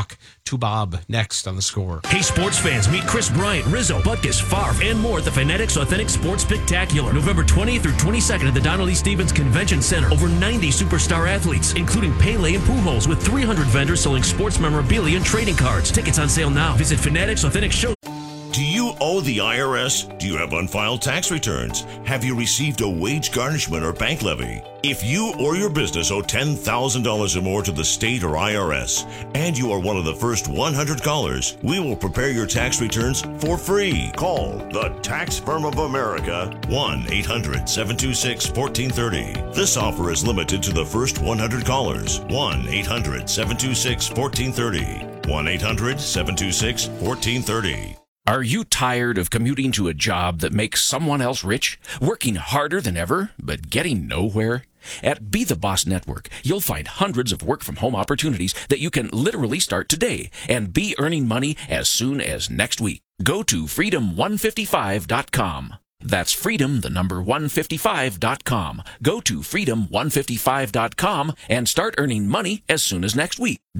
Speaker 12: to Bob next on The Score.
Speaker 20: Hey, sports fans, meet Chris Bryant, Rizzo, Butkus, Favre, and more at the Fanatics Authentic Sports Spectacular, November twentieth through twenty-second at the Donald E. Stevens Convention Center. Over ninety superstar athletes, including Pele and Pujols, with three hundred vendors selling sports memorabilia and trading cards. Tickets on sale now. Visit Fanatics Authentic Show.
Speaker 2: Do you owe the I R S? Do you have unfiled tax returns? Have you received a wage garnishment or bank levy? If you or your business owe ten thousand dollars or more to the state or I R S, and you are one of the first one hundred callers, we will prepare your tax returns for free. Call the Tax Firm of America, one eight hundred seven two six one four three zero. This offer is limited to the first one hundred callers. one eight hundred seven two six one four three zero. one eight hundred seven two six one four three zero.
Speaker 6: Are you tired of commuting to a job that makes someone else rich, working harder than ever, but getting nowhere? At Be the Boss Network, you'll find hundreds of work-from-home opportunities that you can literally start today and be earning money as soon as next week. Go to freedom one fifty-five dot com. That's freedom, the number one fifty-five dot com. Go to freedom one fifty-five dot com and start earning money as soon as next week.